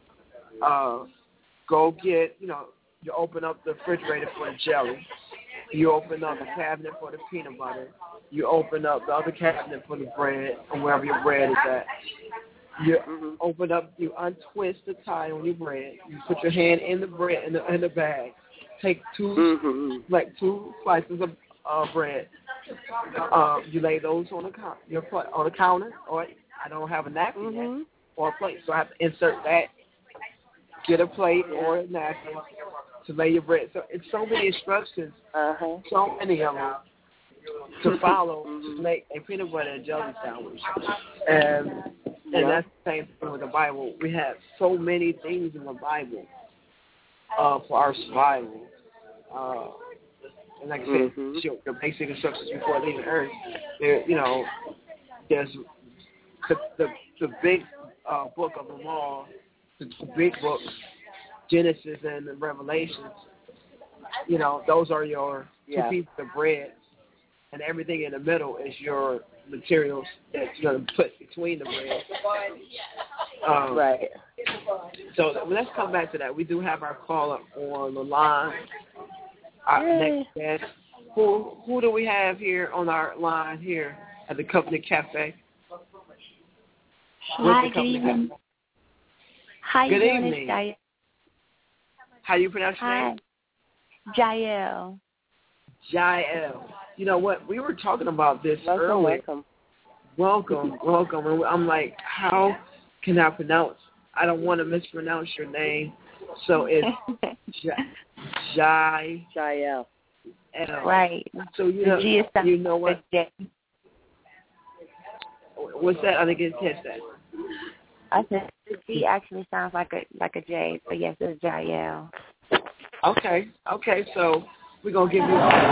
go get, you open up the refrigerator for the jelly. You open up the cabinet for the peanut butter. You open up the other cabinet for the bread, or wherever your bread is at. You open up, you untwist the tie on your bread. You put your hand in the bread, in the bag. Take two slices of bread. You lay those on the counter, or I don't have a napkin yet, or a plate, so I have to insert that. Get a plate or a napkin to lay your bread. So it's so many instructions, so many of them to follow to make a peanut butter and jelly sandwich. And that's the same thing with the Bible. We have so many things in the Bible for our survival. And like I said, the basic instructions before leaving Earth. There's the big book of them all. The two big books, Genesis and the Revelations, You know, those are your two Yeah. pieces of bread, and everything in the middle is your materials that you're going to put between the bread. Right. So let's come back to that. We do have our caller on the line. Our next guest. Who do we have here on our line here at the Company Cafe? Hi, good evening. How Good you doing, evening. Jael? How do you pronounce your Hi. name? Jael. Jael. You know what? We were talking about this earlier. Welcome. And I'm like, how can I pronounce? I don't want to mispronounce your name. So it's Jael. Right. So you know what? What's that? I didn't catch that. I said G actually sounds like a J, so yes, it's Jael. Okay. So we're gonna give you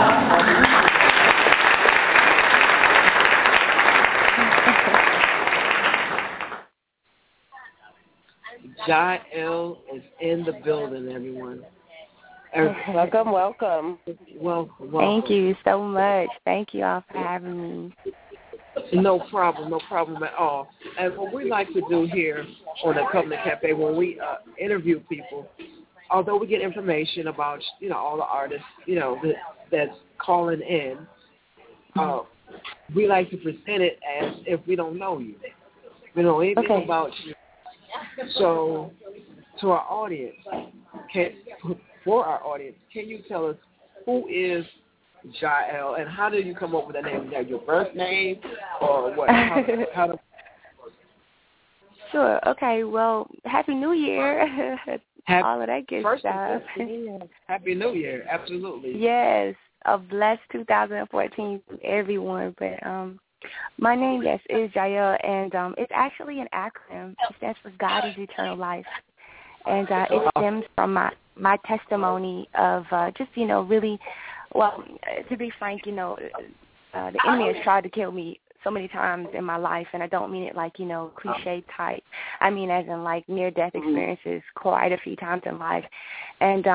Jael is in the building, everyone. Welcome. Thank you so much. Thank you all for having me. No problem at all. And what we like to do here on the Company Cafe, when we interview people, although we get information about, all the artists, that's calling in, we like to present it as if we don't know you. We know anything about you. So, to our audience, can you tell us who is Jael, and how did you come up with that name? Is that your birth name, or what? How Sure. Okay. Well, Happy New Year. All of that good stuff. Happy New Year. Absolutely. Yes. A blessed 2014 to everyone. But my name, yes, is Jael, and it's actually an acronym. It stands for God is Eternal Life. And it stems from my testimony of just, really, well, to be frank, the enemy has tried to kill me so many times in my life, and I don't mean it like, cliche type. I mean as in like near-death experiences quite a few times in life. And,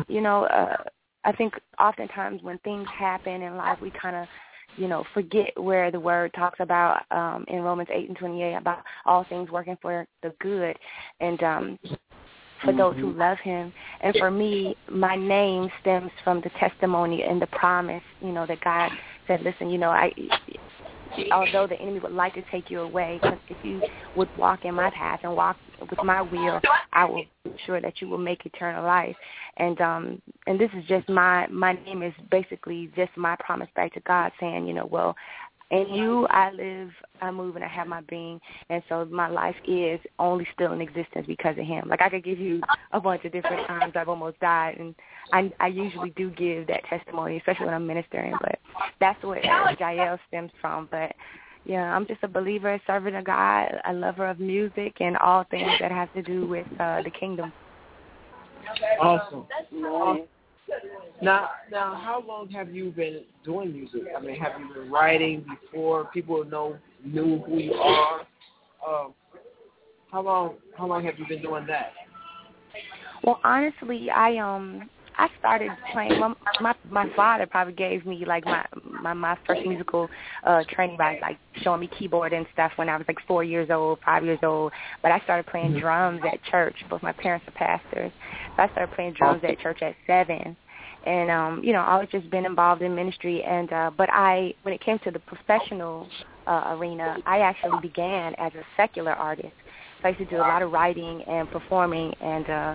I think oftentimes when things happen in life, we kind of, forget where the word talks about in Romans 8:28 about all things working for the good. And for those who love him. And for me, my name stems from the testimony and the promise, that God said, listen, although the enemy would like to take you away, because if you would walk in my path and walk with my will, I will be sure that you will make eternal life. And this is just my name is basically just my promise back to God, saying, well, in you I live, I move, and I have my being. And so my life is only still in existence because of him. Like I could give you a bunch of different times I've almost died, and I usually do give that testimony, especially when I'm ministering. But that's what Jael stems from. But, I'm just a believer, a servant of God, a lover of music, and all things that have to do with the kingdom. Awesome. Now, how long have you been doing music? I mean, have you been writing before people knew who you are? How long have you been doing that? Well, honestly, I started playing. My father probably gave me like my first musical training by like showing me keyboard and stuff when I was like 4 years old, 5 years old. But I started playing drums at church. Both my parents are pastors. So I started playing drums at church at 7. And I've always just been involved in ministry. And but when it came to the professional arena, I actually began as a secular artist. So I used to do a lot of writing and performing and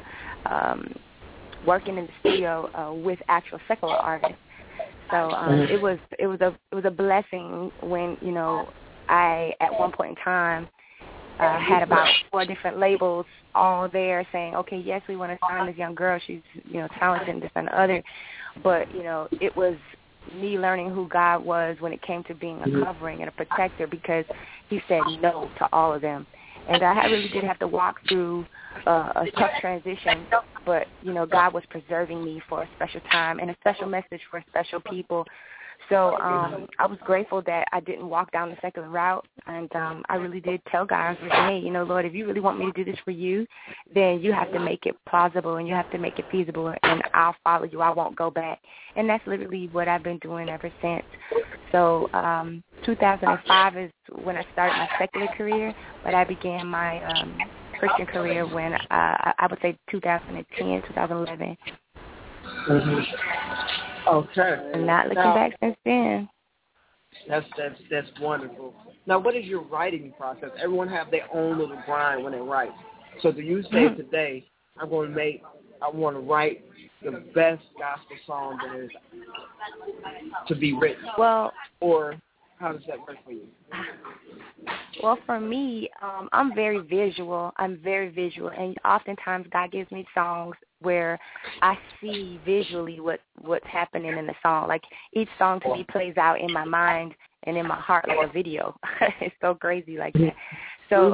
working in the studio with actual secular artists. So it was a blessing when I at one point in time had about 4 different labels all there saying, okay, yes, we want to sign this young girl. She's talented and this and the other. But it was me learning who God was when it came to being a covering and a protector, because he said no to all of them. And I really did have to walk through a tough transition, but, you know, God was preserving me for a special time and a special message for special people. So I was grateful that I didn't walk down the secular route, and I really did tell God, I was like, hey, you know, Lord, if you really want me to do this for you, then you have to make it plausible and you have to make it feasible, and I'll follow you. I won't go back. And that's literally what I've been doing ever since. So 2005 is when I started my secular career, but I began my Christian career when I would say 2010, 2011. Mm-hmm. Okay. And not looking back since then. That's wonderful. Now, what is your writing process? Everyone have their own little grind when they write. So do you say today, I want to write the best gospel song there is to be written? Well, or how does that work for you? Well, for me, I'm very visual. And oftentimes God gives me songs where I see visually what's happening in the song. Like each song to me plays out in my mind and in my heart like a video. It's so crazy like that. So,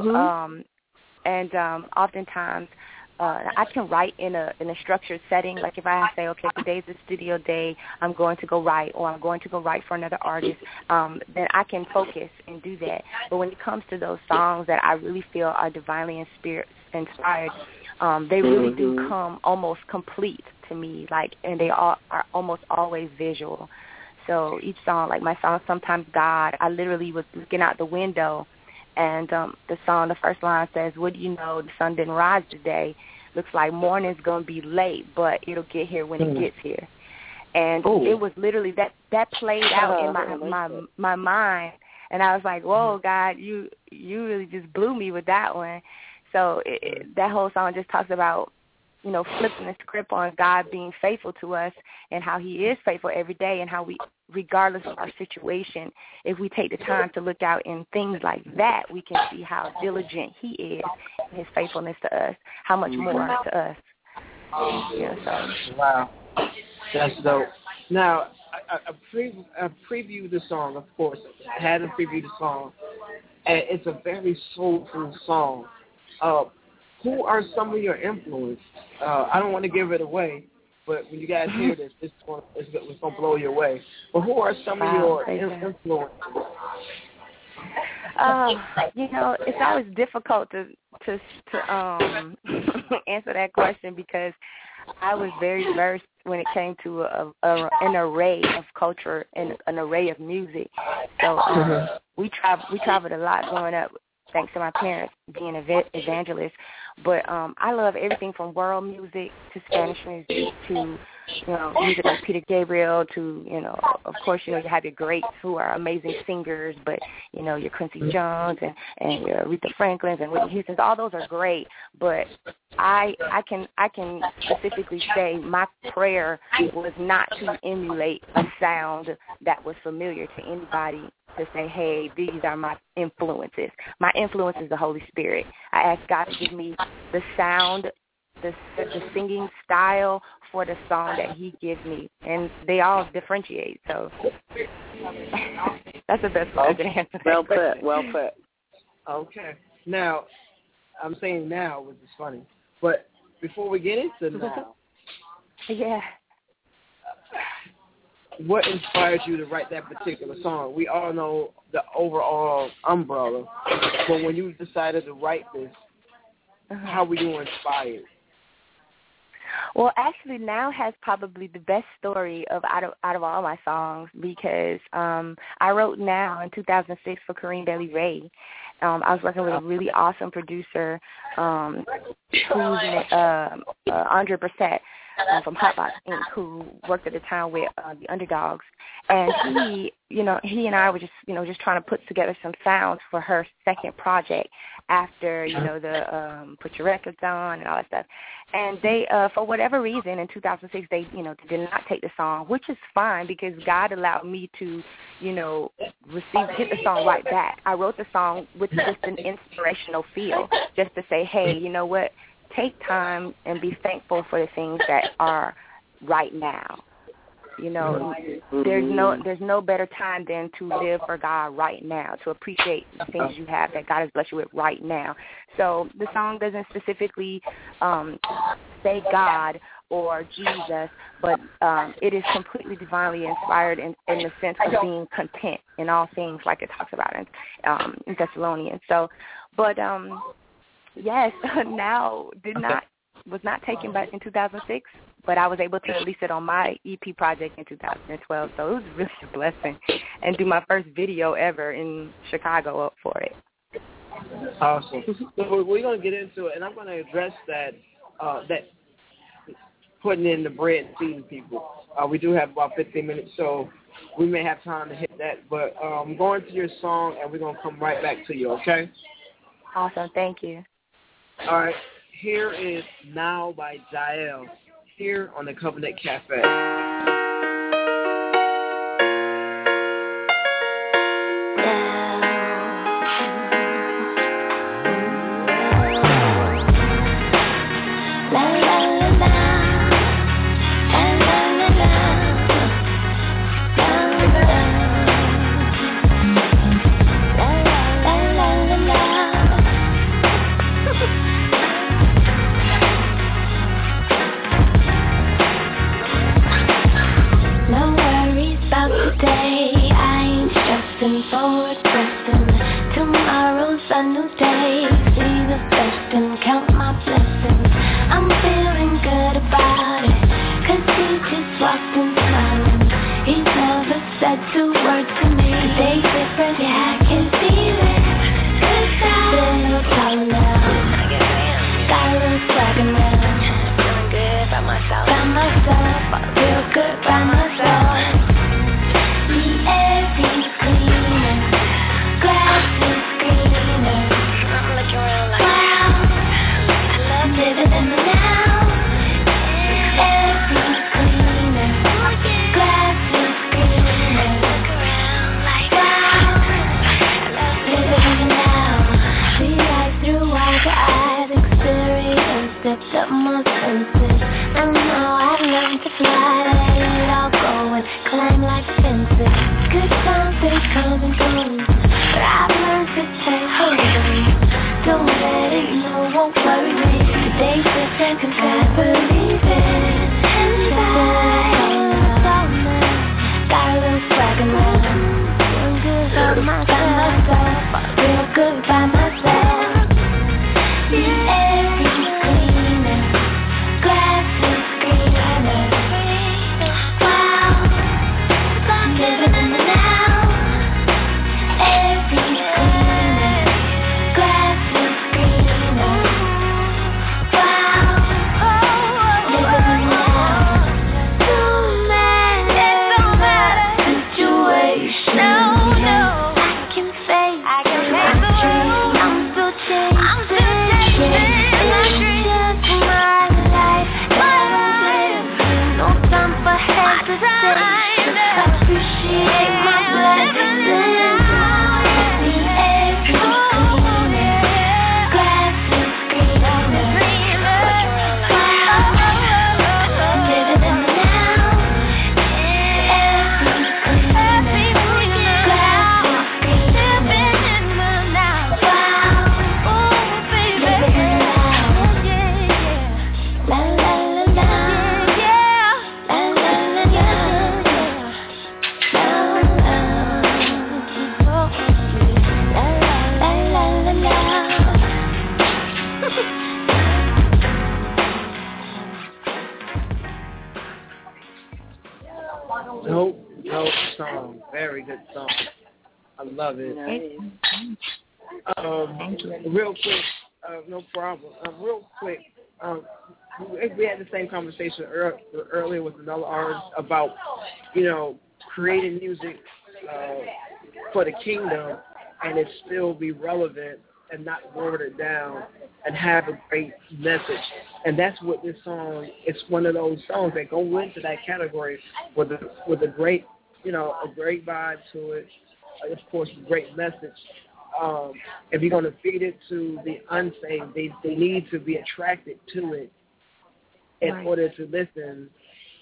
oftentimes I can write in a structured setting. Like if I say, okay, today's the studio day, I'm going to go write, or I'm going to go write for another artist, then I can focus and do that. But when it comes to those songs that I really feel are divinely inspired, they really do come almost complete to me, and they are almost always visual. So each song, like my song, Sometimes God, I literally was looking out the window, and the song, the first line says, what do you know, the sun didn't rise today. Looks like morning's going to be late, but it'll get here when it gets here. And it was literally, that played out in my mind. And I was like, whoa, God, you really just blew me with that one. So that whole song just talks about, you know, flipping the script on God being faithful to us and how he is faithful every day, and how we, regardless of our situation, if we take the time to look out in things like that, we can see how diligent he is in his faithfulness to us, how much more to us. Wow. That's dope. Now, I previewed the song, of course. I hadn't previewed the song. And it's a very soulful song. Who are some of your influences? I don't want to give it away, but when you guys hear this, it's going to blow you away. But who are some of your influences? You know, it's always difficult to answer that question, because I was very versed when it came to an array of culture and an array of music. So we traveled a lot growing up, thanks to my parents being evangelists. But I love everything from world music to Spanish music to, you know, music like Peter Gabriel to, you know, of course, you know, you have your greats who are amazing singers, but, you know, your Quincy Jones and your Aretha Franklins and Whitney Houstons, all those are great. But I can specifically say my prayer was not to emulate a sound that was familiar to anybody, to say, hey, these are my influences. My influence is the Holy Spirit. I asked God to give me the sound, the singing style for the song that he gives me, and they all differentiate. So that's the best way I can answer that. Well put. Okay. Now, I'm saying now, which is funny, but before we get into now, yeah. What inspired you to write that particular song? We all know the overall umbrella, but when you decided to write this, how were you inspired? Well, actually, Now has probably the best story out of all my songs, because I wrote Now in 2006 for Kareem Bailey Ray. I was working with a really awesome producer, who's Andre Brissett from Hotbox Inc., who worked at the time with the Underdogs, and he and I were just trying to put together some sounds for her second project after, you know, the Put Your Records On and all that stuff. And they, for whatever reason, in 2006, they, you know, did not take the song, which is fine, because God allowed me to, you know, get the song right back. I wrote the song with just an inspirational feel, just to say, hey, you know what, take time and be thankful for the things that are right now. You know, there's no better time than to live for God right now, to appreciate the things you have that God has blessed you with right now. So the song doesn't specifically say God or Jesus, but it is completely divinely inspired in the sense of being content in all things, like it talks about in Thessalonians. So, but yes, Now was not taken back in 2006, but I was able to release it on my EP project in 2012. So it was really a blessing, and do my first video ever in Chicago for it. Awesome. So we're going to get into it, and I'm going to address that putting in the bread and feeding people. We do have about 15 minutes, so we may have time to hit that. But I'm going to your song, and we're going to come right back to you, okay? Awesome. Thank you. All right. Here is Now by Jael, here on the Covenant Cafe. Forward pressing, tomorrow's a new day. See the best and count my blessings. I'm feeling good about it, 'cause he just walked in smiling. He never said 2 words to me. Today's different, yeah, I can feel it. 'Cause I feel a little taller now, got a little swagger now. Feeling good by myself, I feel good by myself. The air is cleaner, grass is greener. I'm looking around like, wow, I love living in the now. Air is cleaner, grass is greener. Look around like, wow, I love living in the now. See life through wider eyes, experience depth of my senses. And now I've learned to fly, let it all go and climb like fences. Good times, they come and go, but I've learned to take hold of them. Don't let it know, won't worry me. Today's different, 'cause I believe it. And I got a little swagger now. Feeling good by myself, I feel good by myself. The air is cleaner, grass is greener. Wow, I'm living in the now. Air is cleaner, grass is greener. Wow, living in the now. Don't matter situation. No, I can face my dreams. I'm still chasing. It's just my life that I'm living. No time for hesitation. Appreciate my blessings. The air is cleaner, grass is greener. Wow, I'm living in the now. Air is cleaner, grass is greener. Wow, living in the now. La la la la, la la la Dope song. Very good song. I love it. Real quick, no problem. Real quick, we had the same conversation earlier with another artist about, creating music for the kingdom and it still be relevant and not watered down and have a great message. And that's what this song, it's one of those songs that go into that category with a great, a great vibe to it, of course, a great message. If you're going to feed it to the unsaved, they need to be attracted to it in order to listen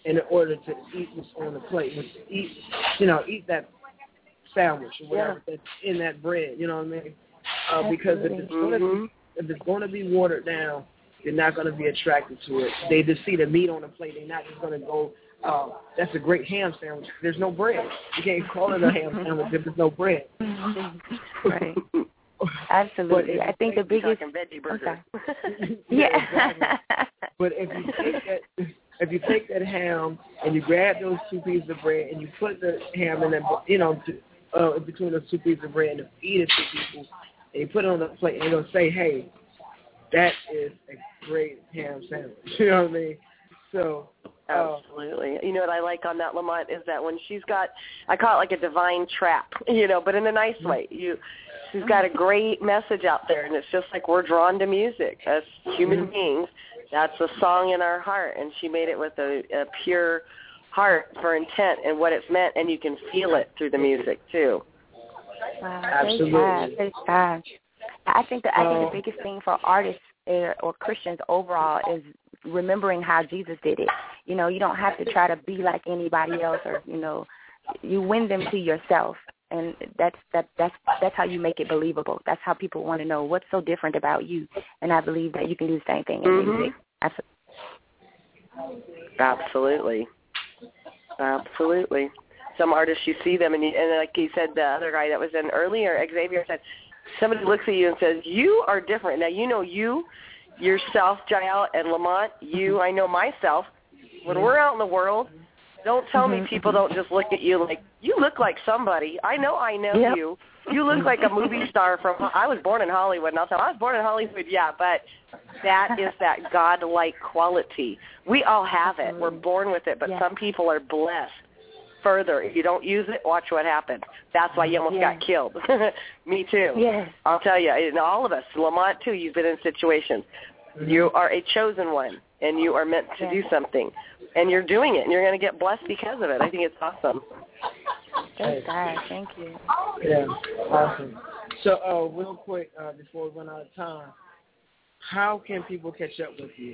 in order to eat what's on the plate, eat that sandwich or whatever that's in that bread. You know what I mean? Because if it's going to be watered down, they're not going to be attracted to it. They just see the meat on the plate. They're not just going to go, that's a great ham sandwich. There's no bread. You can't call it a ham sandwich if there's no bread. Right. Absolutely. I think the biggest veggie burger. Yeah. But if you take that ham and you grab those 2 pieces of bread and you put the ham in that, between those 2 pieces of bread and feed it to people, and you put it on the plate, and they'll say, "Hey, that is a great ham sandwich." You know what I mean? So. Absolutely. You know what I like on that, Lamont, is that when she's got, I call it like a divine trap, but in a nice way. She's got a great message out there, and it's just like we're drawn to music as human beings. That's a song in our heart, and she made it with a pure heart for intent and what it's meant, and you can feel it through the music too. Wow, absolutely. Praise God. I think the biggest thing for artists or Christians overall is remembering how Jesus did it. You don't have to try to be like anybody else, or you win them to yourself, and that's how you make it believable. That's how people want to know what's so different about you, and I believe that you can do the same thing in music. Absolutely. Some artists, you see them, and like you said, the other guy that was in earlier, Xavier, said, somebody looks at you and says, you are different. Now, yourself, Jael, and Lamont, I know myself. When we're out in the world, don't tell me people don't just look at you like, you look like somebody. I know yep. you. You look like a movie star I was born in Hollywood, and I'll tell you, I was born in Hollywood, yeah, but that is that God-like quality. We all have it. We're born with it, but some people are blessed further. If you don't use it, watch what happens. That's why you almost got killed. Me too. Yes. I'll tell you, and all of us, Lamont too, you've been in situations. You are a chosen one, and you are meant to do something. And you're doing it, and you're going to get blessed because of it. I think it's awesome. Thank God. Thank you. Yeah, awesome. So, real quick, before we run out of time, how can people catch up with you?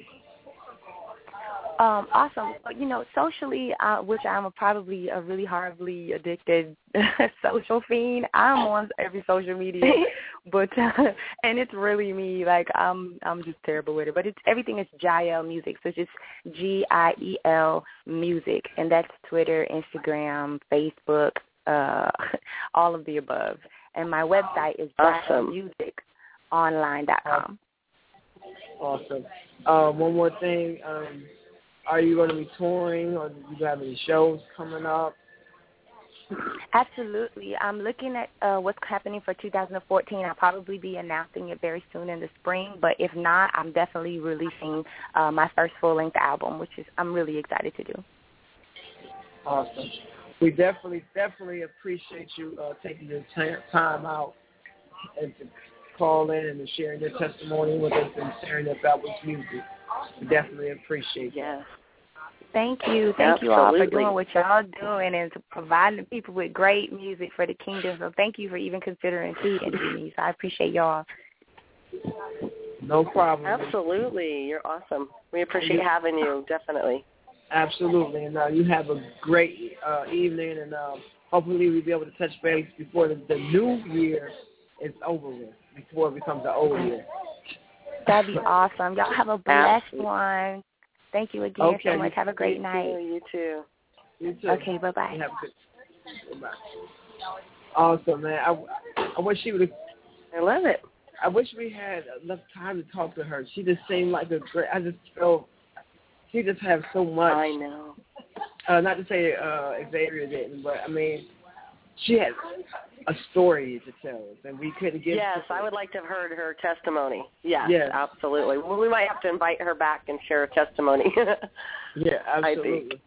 Awesome. Socially, which I'm probably a really horribly addicted social fiend. I'm on every social media, but and it's really me. Like I'm just terrible with it. But everything is Jael Music, so it's just GIEL Music, and that's Twitter, Instagram, Facebook, all of the above. And my website is jaelmusiconline.com. Awesome. One more thing. Are you going to be touring, or do you have any shows coming up? Absolutely. I'm looking at what's happening for 2014. I'll probably be announcing it very soon in the spring, but if not, I'm definitely releasing my first full-length album, which I'm really excited to do. Awesome. We definitely appreciate you taking your time out and to call in and sharing your testimony with us and sharing about with music. We definitely appreciate it. Yes. Thank you. Thank you all for doing what y'all doing and providing people with great music for the kingdom. So thank you for even considering feeding to me. So I appreciate y'all. No problem. Absolutely. You're awesome. We appreciate having you, definitely. Absolutely. And you have a great evening, and hopefully we'll be able to touch base before the new year is over with, before it becomes the old year. That'd be awesome. Y'all have a blessed one. Thank you again so much. Have a great night. You too. You too. Okay, bye-bye. Have a good. Bye. Awesome, man. I wish she would have. I love it. I wish we had enough time to talk to her. She just seemed like a great. I just felt she just has so much. I know. Not to say Xavier didn't, but I mean, she had a story to tell us, and we couldn't get. Yes, I would like to have heard her testimony. Yes, absolutely. Well, we might have to invite her back and share a testimony. Yeah, absolutely.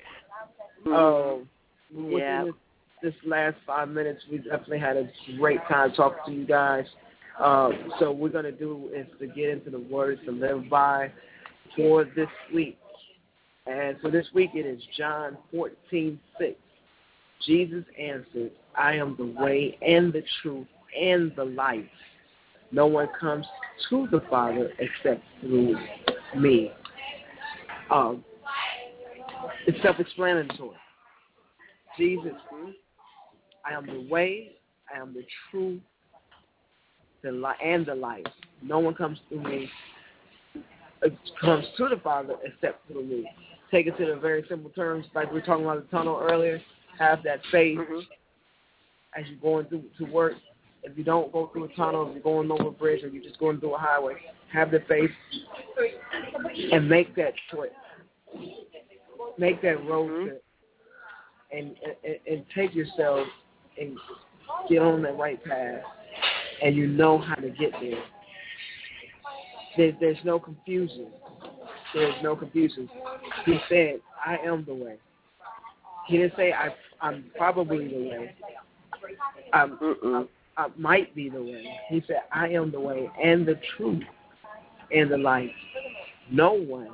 Within this last 5 minutes, we definitely had a great time talking to you guys. So what we're going to do is to get into the words to live by for this week. And for this week, it is John 14:6. Jesus answered, I am the way and the truth and the life. No one comes to the Father except through me. It's self-explanatory. Jesus, I am the way, I am the truth, and the life. No one comes to me, comes to the Father except through me. Take it to the very simple terms, like we were talking about the tunnel earlier. Have that faith as you're going through to work. If you don't go through a tunnel, if you're going over a bridge, or you're just going through a highway, have the faith and make that choice. Make that road trip and take yourself and get on the right path, and you know how to get there. There's no confusion. There's no confusion. He said, I am the way. He didn't say I'm probably the way. I might be the way. He said, I am the way and the truth and the light. No one,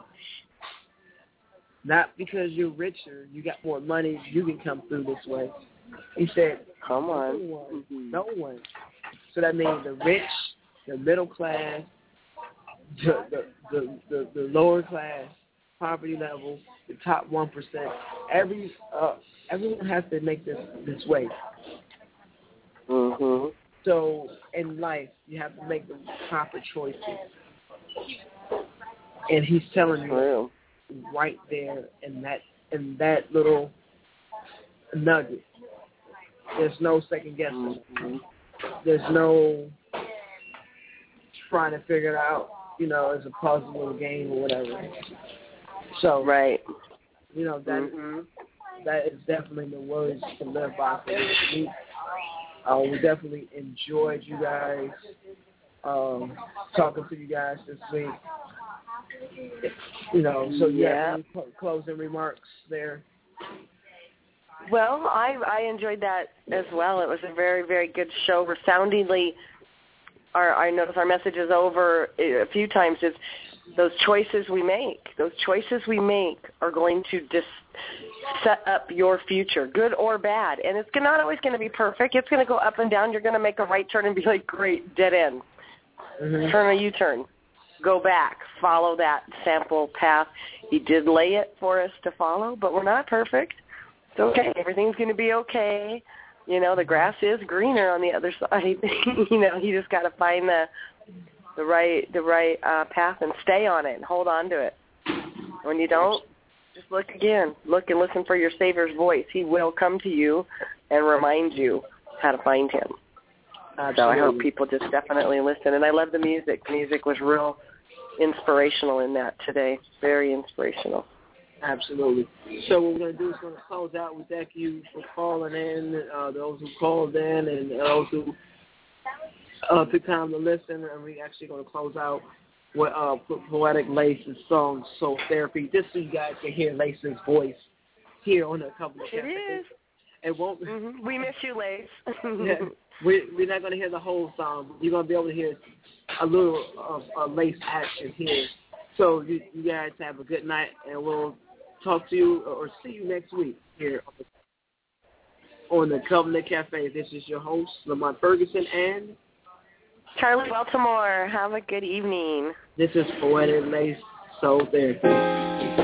not because you're richer, you got more money, you can come through this way. He said, come on. No one. So that means the rich, the middle class, the lower class, poverty level, the top 1%. Everyone has to make this way. So in life, you have to make the proper choices. And he's telling you right there in that little nugget. There's no second guessing. There's no trying to figure it out, as a puzzle or a game or whatever. So, that is definitely the words to live by for me. We definitely enjoyed you guys, talking to you guys this week. So any closing remarks there? Well, I enjoyed that as well. It was a very, very good show. Resoundingly, I noticed our message is over a few times. Is those choices we make. Those choices we make are going to set up your future, good or bad. And it's not always going to be perfect. It's going to go up and down. You're going to make a right turn and be like, great, dead end. Turn a U-turn. Go back. Follow that sample path. He did lay it for us to follow, but we're not perfect. It's okay. Everything's going to be okay. The grass is greener on the other side. You just got to find the right path and stay on it and hold on to it. When you don't, just look again. Look and listen for your Savior's voice. He will come to you and remind you how to find him. So I hope people just definitely listen. And I love the music. The music was real inspirational in that today. Very inspirational. Absolutely. So what we're going to do is going to close out. We thank you for calling in, those who called in and those who took time to listen. And we're actually going to close out with Poetic Lace's song, Soul Therapy, just so you guys can hear Lace's voice here on a couple of episodes. It is. It won't. We miss you, Lace. We're not going to hear the whole song. You're going to be able to hear a little of Lace action here. So you guys have a good night, and we'll talk to you or see you next week here on the Covenant Cafe. This is your host, Lamont Ferguson, and Charlie Baltimore. Have a good evening. This is Poetic Lace, Soul Therapy.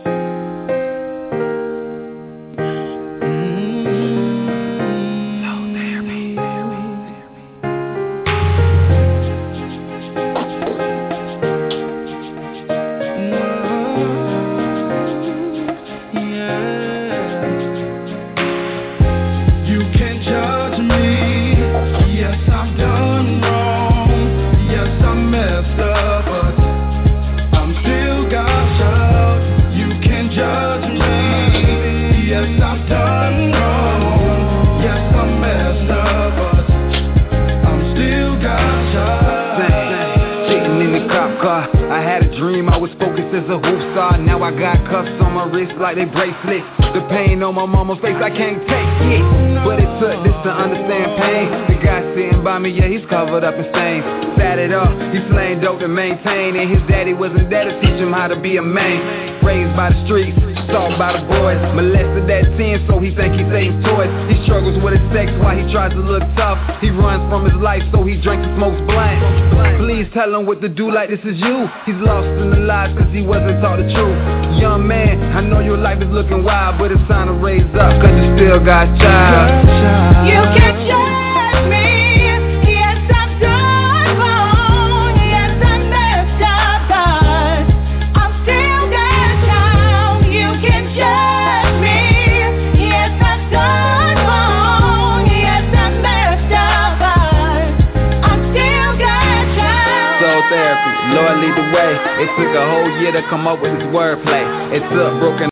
Like they bracelets, the pain on my mama's face I can't take it, but it took this to understand pain. The guy sitting by me, yeah, he's covered up in stains. Sat it up, he slaying dope to maintain, and his daddy wasn't there to teach him how to be a man. Raised by the streets, assaulted by the boys, molested at 10, so he think he's Satan's toys. He struggles with his sex while he tries to look tough. He runs from his life, so he drinks and smokes blunt. Please tell him what to do, like this is you. He's lost in the lies cause he wasn't taught the truth. Young man, I know your life is looking wild, but it's time to raise up, cause you still got child. You can judge me. Yes, I've done wrong. Yes, I messed up, but I'm still got child. You can judge me. Yes, I've done wrong. Yes, I messed up, but I'm still got child. Soul therapy, Lord lead the way. It took a whole year to come up with this wordplay. It took broken